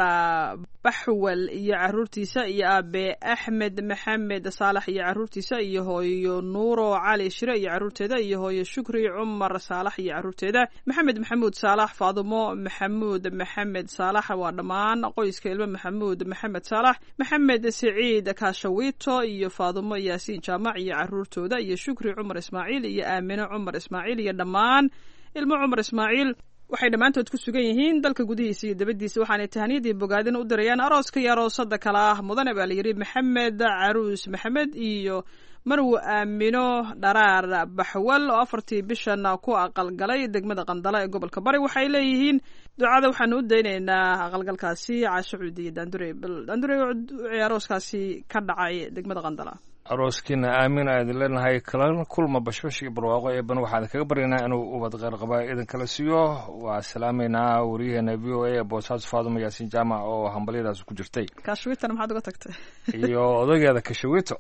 S12: baxwal iyo caruurtiisa iyo aabe axmed maxamed saalax iyo caruurtiisa iyo hooyo nuuro cali shire iyo caruurteeda iyo hooyo shukri cumar saalax iyo caruurteeda, maxamed maxamuud saalax, faadumo maxamuud maxamed saalax, waa dhammaan qoyska ilmo maxamuud maxamed saalax, maxamed siciid kaashawito iyo faadumo yaasiin jaamac iyo caruurtooda iyo shukri cumar ismaaciil iyo aamino cumar ismaaciil iyo dhammaan ilmo cumar ismaaciil. waxay dhammaantood ku sugan yihiin dalka gudihiisa iyo dabadiisa, waxaanay tahniyadii bogaadin u dirayaan arooska iyo aroosada kale ah mudane baa layidhi maxamed caruus maxamed iyo marwo aamino dharaar baxwal oo 4 bishan ku aqalgalay degmada qandala ee gobolka bari. waxay leeyihiin ducada waxaanu u daynaynaa aqalgalkaasi caasho cuudiye daandure arooskaasi ka dhacay degmada qandala.
S11: arooskiina aamin aa idin leenahay kala kulma bashbash iyo barwaaqo eeban waxaan kaga baryaynaa inuu ubad kheyr qabaa idin kala siiyo. waa salaamaynaa wariyaheena v o a ee boosaaso faadumo yaasiin jaamac oo hambalyadaas ku jirtay.
S12: kaashawitana maxaad uga tagtay?
S11: iyo odaygeeda kashawito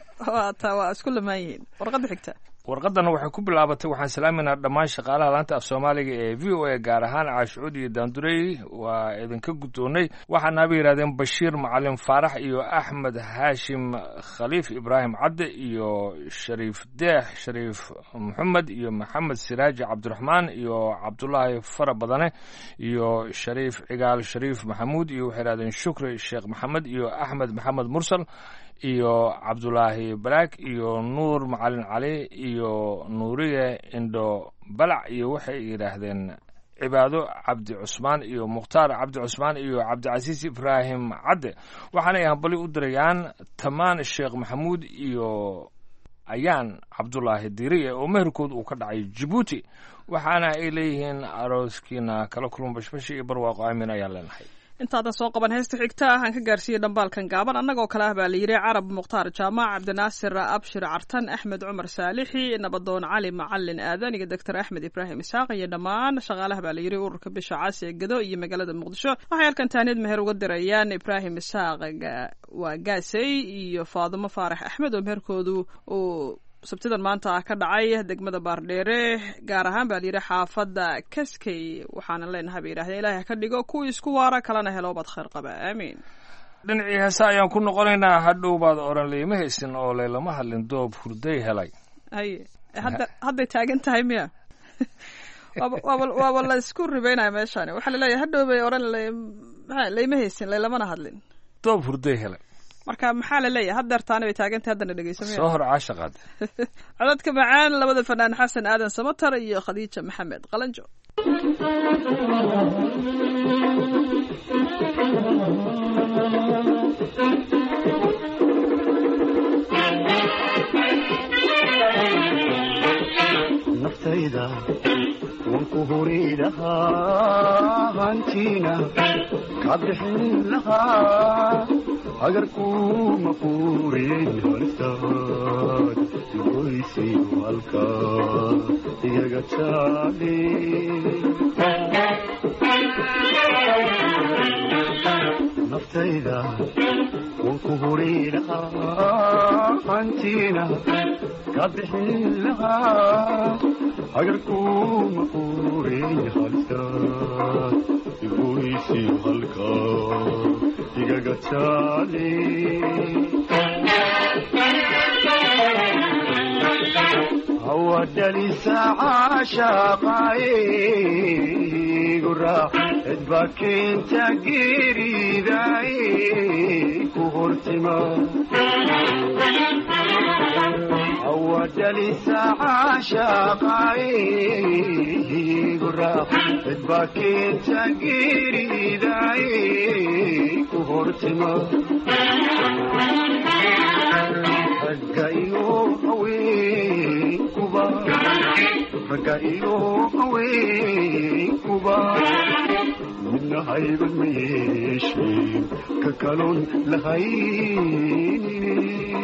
S12: waa isku lamaan yihiin. warqadda xigta
S11: warqadana waxay ku bilaabatay waxaan salaaminaynaa dhammaan shaqaalaha laanta af soomaaliga ee v o a gaar ahaan caashucuud iyo daandurey waa idinka guddoonnay. waxaanaaba yidhahdeen bashiir macalin faarax iyo axmed haashim khaliif ibraahim cadde iyo shariif deex shariif maxamed iyo maxamed siraaji cabdiraxmaan iyo cabdulaahi fara badane iyo shariif cigaal shariif maxamuud iyo waxay yidhahdeen shukri sheekh maxamed iyo axmed maxamed mursal iyo cabdulaahi balaag iyo nuur macalin cali iyo nuuriye indho balac iyo waxay yidhaahdeen cibaado cabdi cusmaan iyo mukhtaar cabdi cusmaan iyo cabdicasiis ibraahim cadde. waxaanay hambali u dirayaan tamaan sheekh maxamuud iyo ayaan cabdulaahi diiriye oo meherkood uu ka dhacay jabuuti. waxaana ay leeyihiin arooskiina kala kulma bashbashi iyo barwaaqo aamin ayaan leenahay.
S12: intaadan soo qaban heesta xigta ah aan ka gaarsiiyey dhambaalkan gaaban annagoo kale ah baa layidhi carab mukhtaar jaamac, cabdinaasir abshir cartan, axmed cumar saalixi, nabadoon cali macalin aadan iyo doctor axmed ibraahim isaaq iyo dhammaan shaqaalaha baa layidhi ururka bisha caasi ee gedo iyo magaalada muqdisho. waxay halkan taaniyad meher uga dirayaan ibraahim isaaq waa gaasey iyo faadumo faarax axmed oo meherkoodu uu sabtidan maanta ka dhacay degmada baardheere gaar ahaan baa layidhi xaafadda kaskey. waxaana leenahay bay yidhahdeen ilaahay ka dhigo kuwii isku waara kalena helo bad khayr qaba, aamiin.
S11: dhinacii heesa ayaan ku noqonaynaa. hadhow baad oran layma haysin oo laylama hadlin doob hurday helay.
S12: haye hadday taagan tahay miya? waaba la isku ribeynaya meeshaani. waxaa laleeyahay hadhow bay oran layma haysin laylamana hadlin
S11: doob hurday helay.
S12: marka maxaa la leeyahay haddeertaana bay taagantay haddana dhegeysamaya
S11: soo hor caashaqaad.
S12: codadka macaan labada fanaan xasan aadan samatar iyo khadiija maxamed qalanjo.
S13: hantiina ka bixin lahaa hagarkuma quurin halistaad goysi halka iyaga taali naftayda waan ku huri lahaa hantiina ka bixin lahaa hagarkuma quurin halistaad goysi halka igaga taali hawadhalisa caashaqaaye guraac cidba keenta geeridaaye ku hortima hawadhalisa caashaqaaye guraac cidba keenta geeridaaye ku hortima ragga iyo haweenkuba ragga iyo haweenkuba midna hayban ma yeesheen ka kaloon lahaynine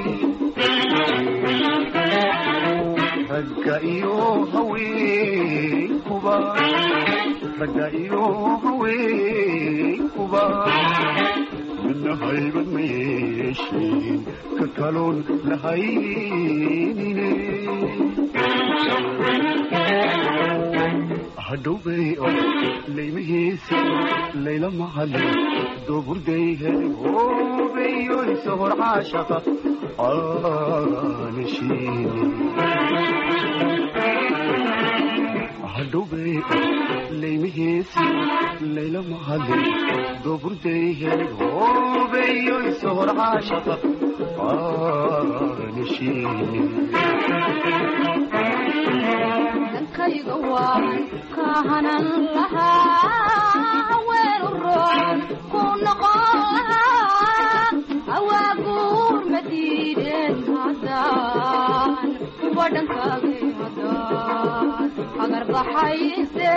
S13: ragga iyo haweenkuba ragga iyo haweenkuba midna hayban ma yeesheen ka kaloon lahaynine hadhowbay oo laymahiisa layla mahale dooburday heli hoobeyo isohor caashaqa aanashiine hadhowbay oo laymahiisa layla mahale dooburday heli hoobeyo isohor caashaqa aanashiine
S14: dankayga waan ka hanan lahaa weelu roon ku noqon lahaa awaaguur ma diideen haddaan kuwa dhankaagay haddaan agar baxayse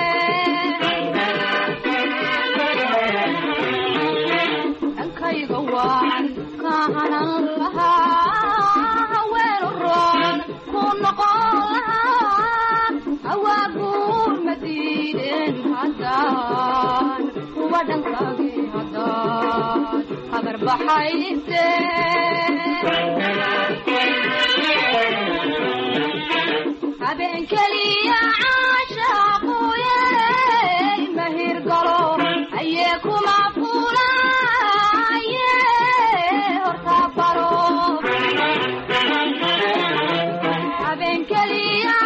S14: dankayga waan ka hanan lahaa weelu roon ku noqon awaaguur ma diideen haddaan kuwa dhankaagay haddaan hagar baxayse habeen keliya caashaquyey mahir galo ayee kuma fulaye horta baro habeen keliya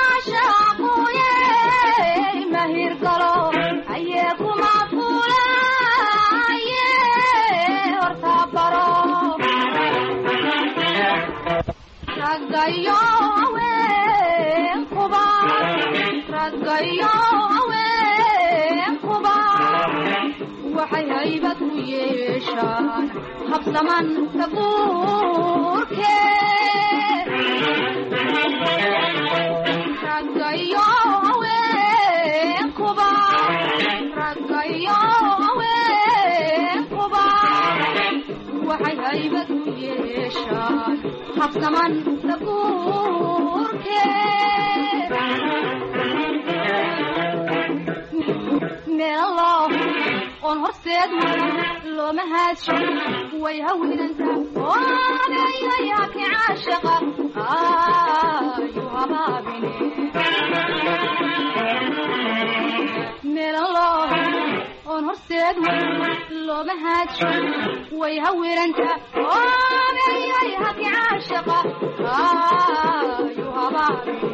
S14: raggayo haweenkuba waxay haybad u yeeshaan habsaman tabuurke raggayo haweenkuba waxay haybad u yeeshaan habsaman tabuurke meelo oon horseed looma haadsho way hawinanta oodayayaki caashaqa ayu habaabine meelo oon horseed looma haadsho way hawinanta oodayayaki caashaqa ayu habaabine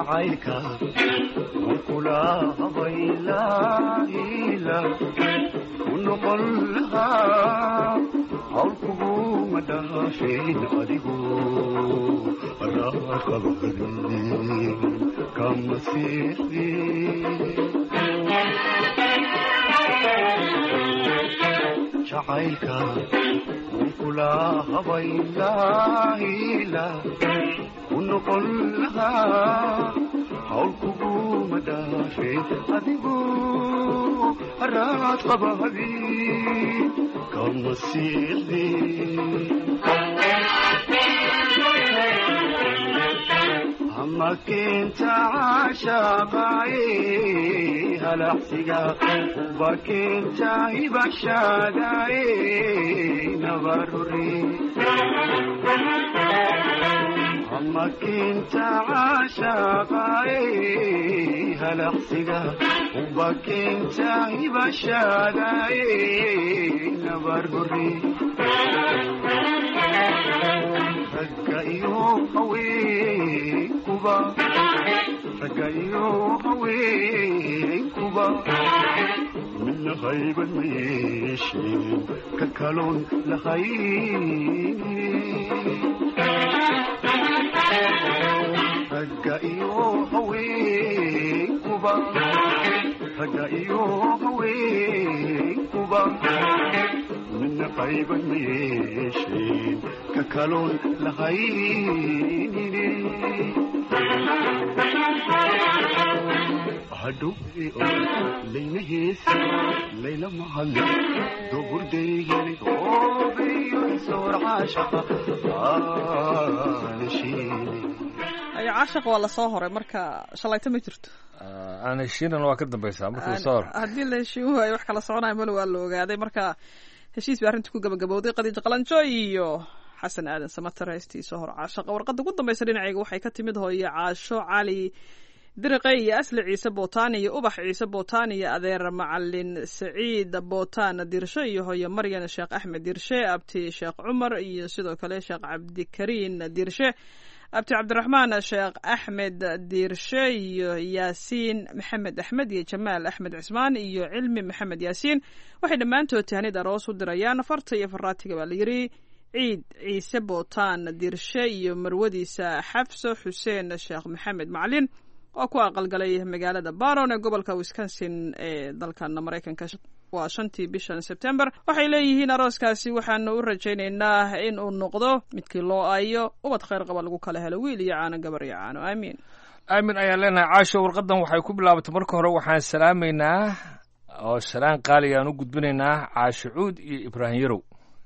S13: jacaylka kula habaylaila ku noqon lahaa hawl kuguma dhaafeen adigu raaqabadin kama siixdin jacaylka kula habaylaila ku noqon lahaa hawl kuguma dhaafeen adigu haraad qabahadin kama siixdin ama keenta caashaqaaye halaxsiga uba keenta hibashaadaaye nabaruri ama keenta caashaqaaye halaxsiga uba keenta hibashaadaaye nabaruri ragga iyo haweenkuba ragga iyo haweenkuba midna hayban ma yeesheen ka kaloon lahayn ragga iyo haweenkuba ragga iyo haweenkuba midna qayban ma yeesheen ka kaloon lahaynine hadhowe laynaheesi layla mahadle doburdaygani oobeyo isoor caashaqa aanashiine
S12: ayo caashaq waa lasoo horay marka shalayto ma jirto
S11: aan heshiinan waa ka dambaysaa marka lasoo hor
S12: haddii la heshiin waayo wax kala soconaya male waa la ogaaday marka heshiis bay arrinta ku gabagabowday khadiijo qalanjo iyo xasan aadan samatar heestiisoo hor caashaqa warqadda ugu dambaysa dhinacayga waxay ka timid hooye caasho cali diriqe iyo asli ciise bootaan iyo ubax ciise bootaan iyo adeer macalin saciid bootaan dirshe iyo hooye maryan sheekh axmed dirshe abti sheekh cumar iyo sidoo kale sheekh cabdikariin dirshe abti cabdiraxmaan sheekh axmed diirshe iyo yaasiin maxamed axmed iyo jamaal axmed cismaan iyo cilmi maxamed yaasiin waxay dhammaantood tahnid aroos u dirayaan farta iyo faraatiga baa la yidhi ciid ciise bootaan diirshe iyo marwadiisa xafso xuseen sheekh maxamed macalin oo ku aqalgalay magaalada baron ee gobolka wisconsin ee dalkan maraykanka waa 5 bishan September waxay leeyihiin arooskaasi waxaanu u rajaynaynaa in uu noqdo midkii loo ayo ubad khayr qaba lagu kala helo wiil iyo caano gabar iyo caano aamin
S11: aamin ayaan leenahay caasho warqadan waxay ku bilaabatay marka hore waxaan salaamaynaa oo salaan qaali aan u gudbinaynaa caasho cuud iyo ibraahim yarow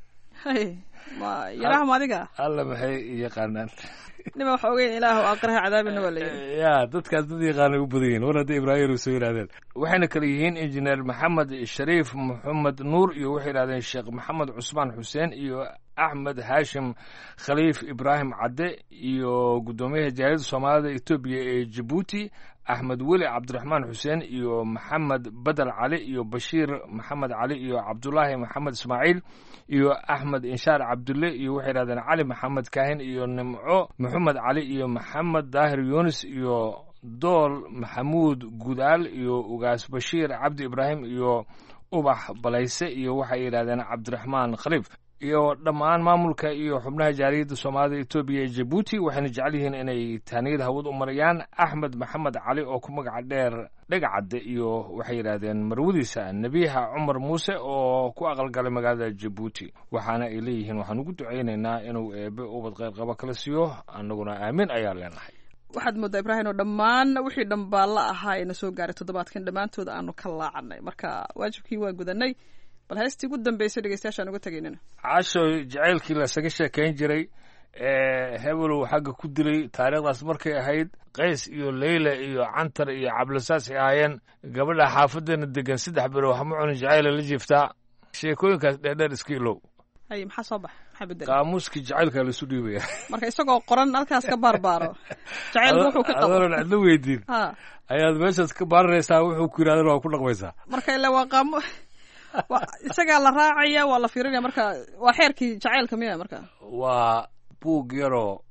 S12: ma yaraahum adiga
S11: alla maxay yaqaanaan
S12: nima waxa ogeyn ilaahu aqraha cadaabina waa leeyahay
S11: ya dadkaas dad yaqaan u badan yihiin warada ibraahim soo yiraahdeen waxayna kala yihiin injineer maxamed shariif maxamed nuur iyo waxay yiraahdeen sheekh maxamed cusmaan xuseen iyo axmed haashim khaliif ibraahim cadde iyo gudoomiyaha jaaliyadda soomaalida Itoobiya ee Djibouti axmed weli cabdiraxmaan xuseen iyo maxamed badal cali iyo bashiir maxamed cali iyo cabdullaahi maxamed ismaaciil iyo axmed inshaar cabdulle iyo waxay yidhahdeen cali maxamed kaahin iyo nimco maxamed cali iyo maxamed daahir yunis iyo dool maxamuud gudaal iyo ugaas bashiir cabdi ibraahim iyo ubax balayse iyo waxay yidhahdeen cabdiraxmaan khaliif iyo dhammaan maamulka iyo xubnaha jaaliyadda soomaalida Itoobiya ee Djibouti waxayna jecel yihiin inay taaniyad hawad u marayaan axmed maxamed cali oo ku magac dheer dhagacade iyo waxay yiraahdeen marwadiisa nabiha cumar muuse oo ku aqalgalay magaalada Djibouti waxaana ay leeyihiin waxaan ugu duceynaynaa inuu eebe ubad qayb qaba kala siiyo annaguna aamin ayaa leenahay
S12: waxaad moodaa ibraahim oo dhammaan wixii dhambaalla ahaa ee na soo gaaray toddobaadkan dhammaantood aanu ka laacanay marka waajibkii waa gudanay bal heestii ugu dambeysay dhegeystayaashaan uga tagaynana
S11: caasho jacaylkii lasaga sheekayn jiray hebelow xagga ku dilay taariikhdaas markay ahayd qays iyo leyla iyo cantar iyo cablasaas ay ahaayeen gabadha xaafadeena degan 3 bilow hama cunin jacayla la jiiftaa sheekooyinkaas dheerdheer iska ilow
S12: hay maxaa soo bax maxaa bedel
S11: qaamuuskii jacaylka la isu dhiibaya
S12: marka isagoo qoran halkaas ka baarbaaro jacaylku wuxuu ka qabo
S11: adoon cidlo weydiin ayaad meeshaas ka baaranaysaa wuxuu ku yidhahdeen waa ku dhaqmaysaa
S12: marka ilaa waa qaamo isagaa la raacaya waa la fiirinaya marka waa xeerkii jacaylka miya marka
S11: waa buug yaroo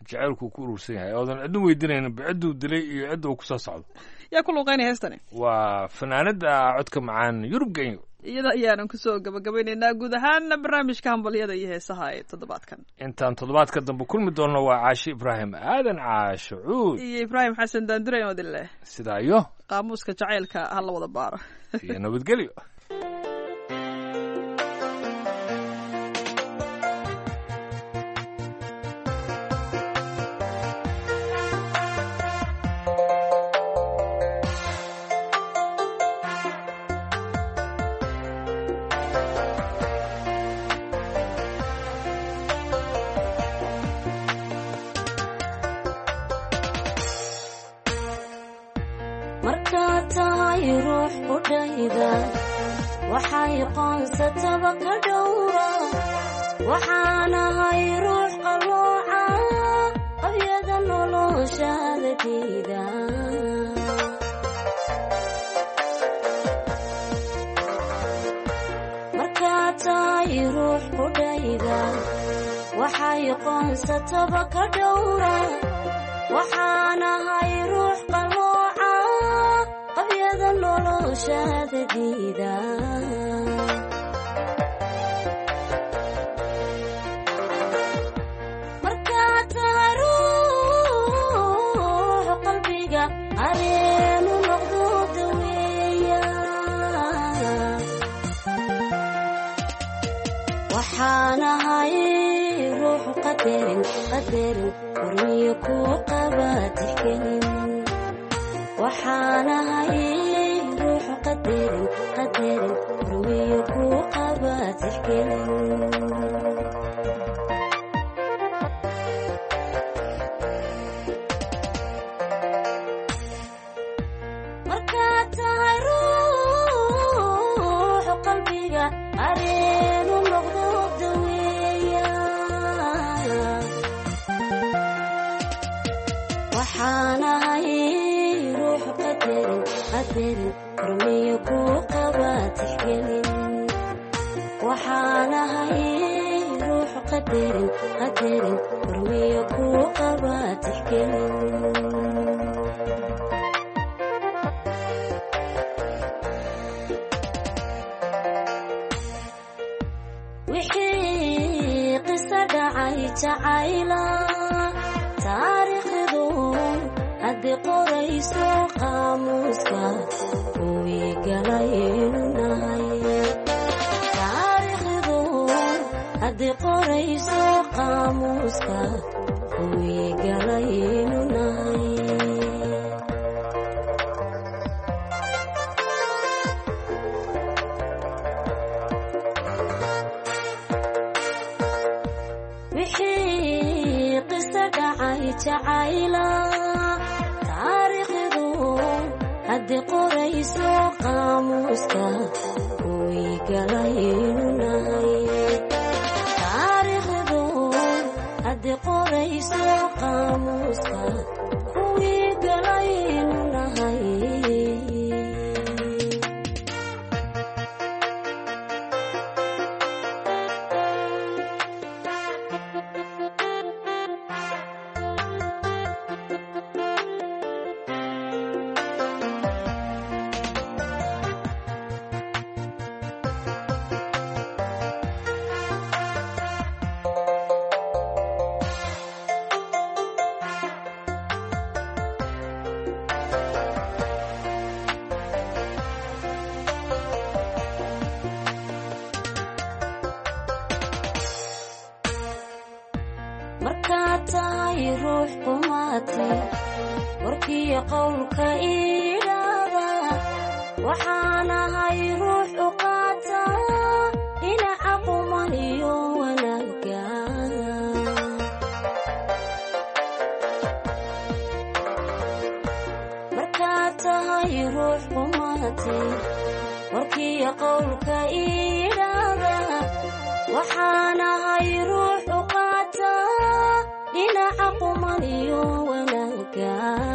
S11: jacaylku ku urursan yahay oodan cidna weydiinaynin cidduu dilay iyo cidda uu kusoo socdo
S12: yaa ku luuqaynaya heestani
S11: waa fanaanada codka macaan yurub genyo
S12: iyada ayaanan kusoo gabagabaynaynaa guud ahaan barnaamijka hambalyada iyo heesaha ee toddobaadkan
S11: intaan toddobaadka dambe kulmi doonno waa caashi ibraahim aadan caasho cuud
S12: iyo ibraahim xasan daandure odileh
S11: sidaa iyo
S12: qaamuuska jacaylka ha la wada baaro
S11: iyo nabadgelyo
S15: waxay qoonsataba ka dhowra waxaanahay ruux qalooca qabyada noloshaada diida markaa tahay ruux qudhayda waxay qoonsataba ka dhowra waxaanahay ruux qalooca qabyada noloshaada diida markaa tahay ruux qalbiga areenu noqdo daweeya waxaanahay ruux qadarin hormiyo ku qaba tixgelin waxaanahay ruux qadarin hormiyo ku qaba tixgelin markaa tahay ruux qalbiga areenu noqdo daweeya waxaanahay qadarin hormiyo ku qaba tixgelin waxaanahay ruux qadarin hormiyo ku qaba tixgelin wixii qisa dhacay jacayla taariikhdu haddii qorayso qaamuuska kuwii galaynu nahay taariikhdu haddii qorayso qaamuuska kuwii galaynu nahay wixii qisa dhacay jacayla taariikhdu haddii qorayso qaamuuska kuwii galaynu nahay taariikhdu haddii qorayso qaamuuska kuwii galaynu nahay markaa tahay ruux qumaati warkiyo qowlka idhaada waxaanahay ruux u qaata dhinaca quman iyo wanaagga markaa tahay ruux qumaati warkiyo qowlka idhaada waxaanahay ruux u qaata dhinaca quman iyo wanaagga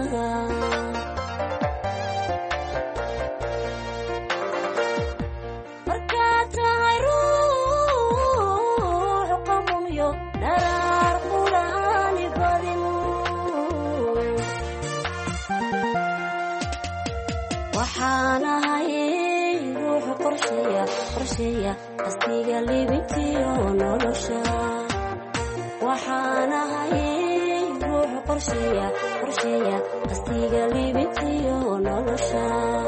S15: markaa tahay ruux qamuyo dharaar quraani badin waxaan ahay ruux qorsheeya qorsheeya qasdiga libintiyo nolosha waxaan ahay ruux qorsheeya qorsheeya qasdiga libintiyo nolosha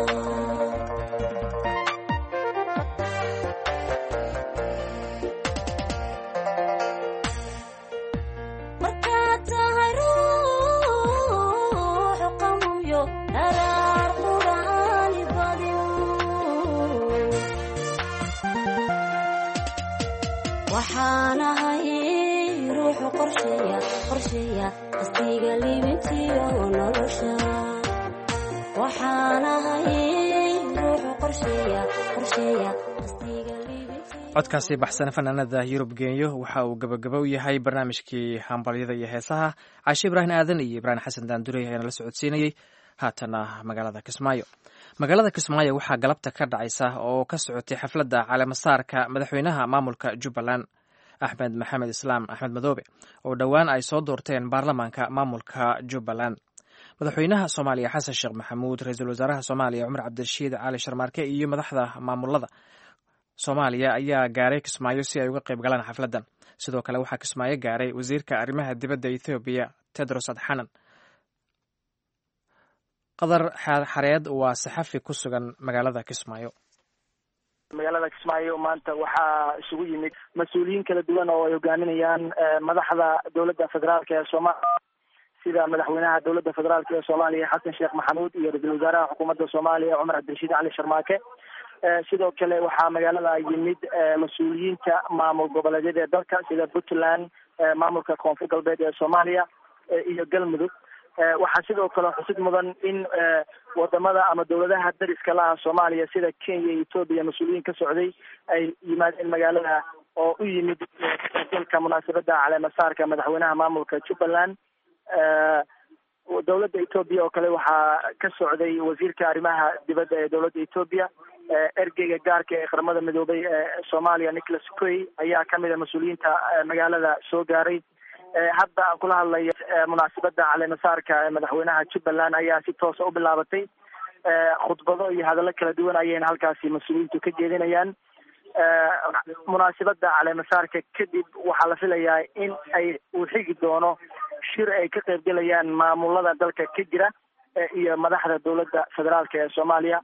S15: waxaan ahay ruuxu qorsheeya qorsheeya qasdiga libintiyo nolosha waxaan ahay ruuxu qorsheeya qorsheeya qasdiga
S1: codkaasi baxsan fanaanada yurub geenyo waxa uu gabagabo u yahay barnaamijkii hambalyada iyo heesaha caashe ibraahim aadan iyo ibraahim xasan daandurey ayaana la socodsiinayey haatana magaalada kismaayo magaalada kismaayo waxaa galabta ka dhacaysa oo ka socotay xafladda caleemasaarka madaxweynaha maamulka jubbaland axmed maxamed islaam axmed madoobe oo dhowaan ay soo doorteen baarlamaanka maamulka jubbaland madaxweynaha soomaaliya xasan sheekh maxamuud ra-iisul wasaaraha soomaaliya cumar cabdirashiid cali sharmaarke iyo madaxda maamulada soomaaliya ayaa gaaray kismaayo si ay uga qayb galaan xafladdan sidoo kale waxaa kismaayo gaaray wasiirka arrimaha dibadda ethoobiya tedros adxanan qadar xareed waa saxafi ku sugan magaalada kismaayo
S16: magaalada kismaayo maanta waxaa isugu yimid mas-uuliyiin kala duwan oo ay hogaaminayaan madaxda dowladda federaalk ee soomaaliya sida madaxweynaha dowladda federaalk ee soomaaliya xasan sheekh maxamuud iyo ra-iisul wasaaraha xukuumadda soomaaliya cumar cabdirashiid cali sharmaake sidoo kale waxaa magaalada yimid mas-uuliyiinta maamul goboleedyada ee dalka sida puntland maamulka koonfur galbeed ee soomaaliya iyo galmudug waxaa sidoo kale xusid mudan in wadamada ama dowladaha dariska laha soomaaliya sida kenya iyo etoobiya mas-uuliyiin ka socday ay yimaadeen magaalada oo u yimid dalka munaasabada caleemasaarka madaxweynaha maamulka jubbaland dowladda etoobiya oo kale waxaa ka socday wasiirka arrimaha dibadda ee dowladda etoobiya ergeyga gaarka ee qaramada midoobay ee soomaaliya nicholas coy ayaa kamid a mas-uuliyiinta magaalada soo gaaray hadda aan kula hadlayo munaasabada caleemasaarka madaxweynaha jubbaland ayaa si toosa u bilaabatay khudbado iyo hadallo kala duwan ayayna halkaasi mas-uuliyiintu ka jeedinayaan munaasabada caleemasaarka kadib waxaa la filayaa in uu xigi doono shir ay ka qaybgelayaan maamulada dalka ka jira iyo madaxda dowladda federaalk ee soomaaliya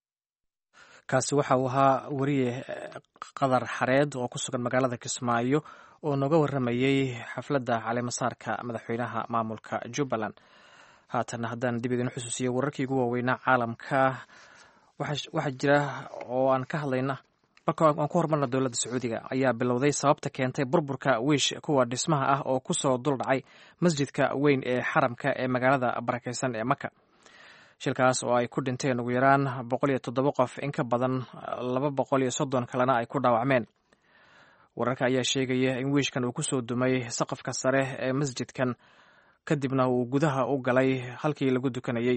S1: kaasi waxa uu ahaa weriye qadar xareed oo ku sugan magaalada kismaayo oo nooga waramayey xafladda caleemasaarka madaxweynaha maamulka jubbaland haatan haddaan dib idin xusuusiyo wararkii ugu waaweynaa caalamka waxaa jira oo aan ka hadlayna marka aan ku hormarna dowladda sacuudiga ayaa bilowday sababta keentay burburka wiish kuwa dhismaha ah oo kusoo duldhacay masjidka weyn ee xaramka ee magaalada barakeysan ee maka shilkaas oo ay ku dhinteen ugu yaraan 107 qof in ka badan 230 kalena ay ku dhaawacmeen wararka ayaa sheegaya in wiishkan uu kusoo dumay saqafka sare ee masjidkan kadibna uu gudaha u galay halkii lagu dukanayey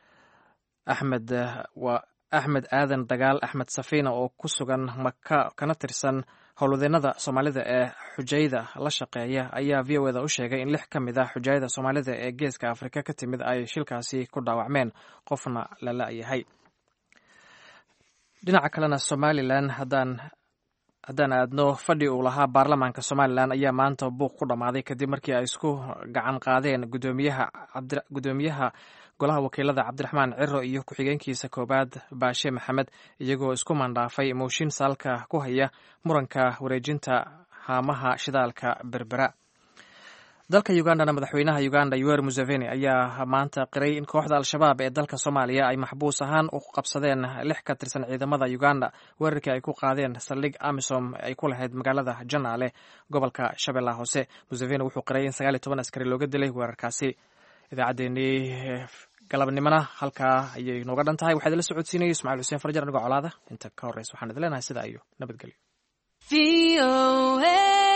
S1: axmed aadan dagaal axmed safiina oo ku sugan maka kana tirsan howlwadeennada soomaalida ee xujayda la shaqeeya ayaa v o eda u sheegay in 6 ka mid ah xujayada soomaalida ee geeska afrika ka timid ay shilkaasi ku dhaawacmeen qofna la la-yahay dhinaca kalena somalilan haddaan aadno fadhi uu lahaa baarlamaanka somalilan ayaa maanta buuq ku dhammaaday kadib markii ay isku gacan qaadeen gudoomiyaha golaha wakiilada cabdiraxmaan ciro iyo ku-xigeenkiisa koobaad baashe maxamed iyagoo isku mandhaafay mooshin saalka ku haya muranka wareejinta haamaha shidaalka berbera dalka ugandana madaxweynaha uganda yoweri museveni ayaa maanta qiray in kooxda al-shabaab ee dalka soomaaliya ay maxbuus ahaan u qabsadeen 6 ka tirsan ciidamada uganda weerarkii ay ku qaadeen saldhig amisom ay ku lahayd magaalada janaale gobolka shabeellaha hoose museveni wuxuu qiray in 19 askari looga dilay weerarkaasi idaacaddeenii galabnimona halkaa ayay nooga dhan tahay waxaa idinla socodsiinaya ismaaciil xuseen farjar anigoo colaada inta ka horreysa waxaan idin leenahay sidaa iyo nabadgelyo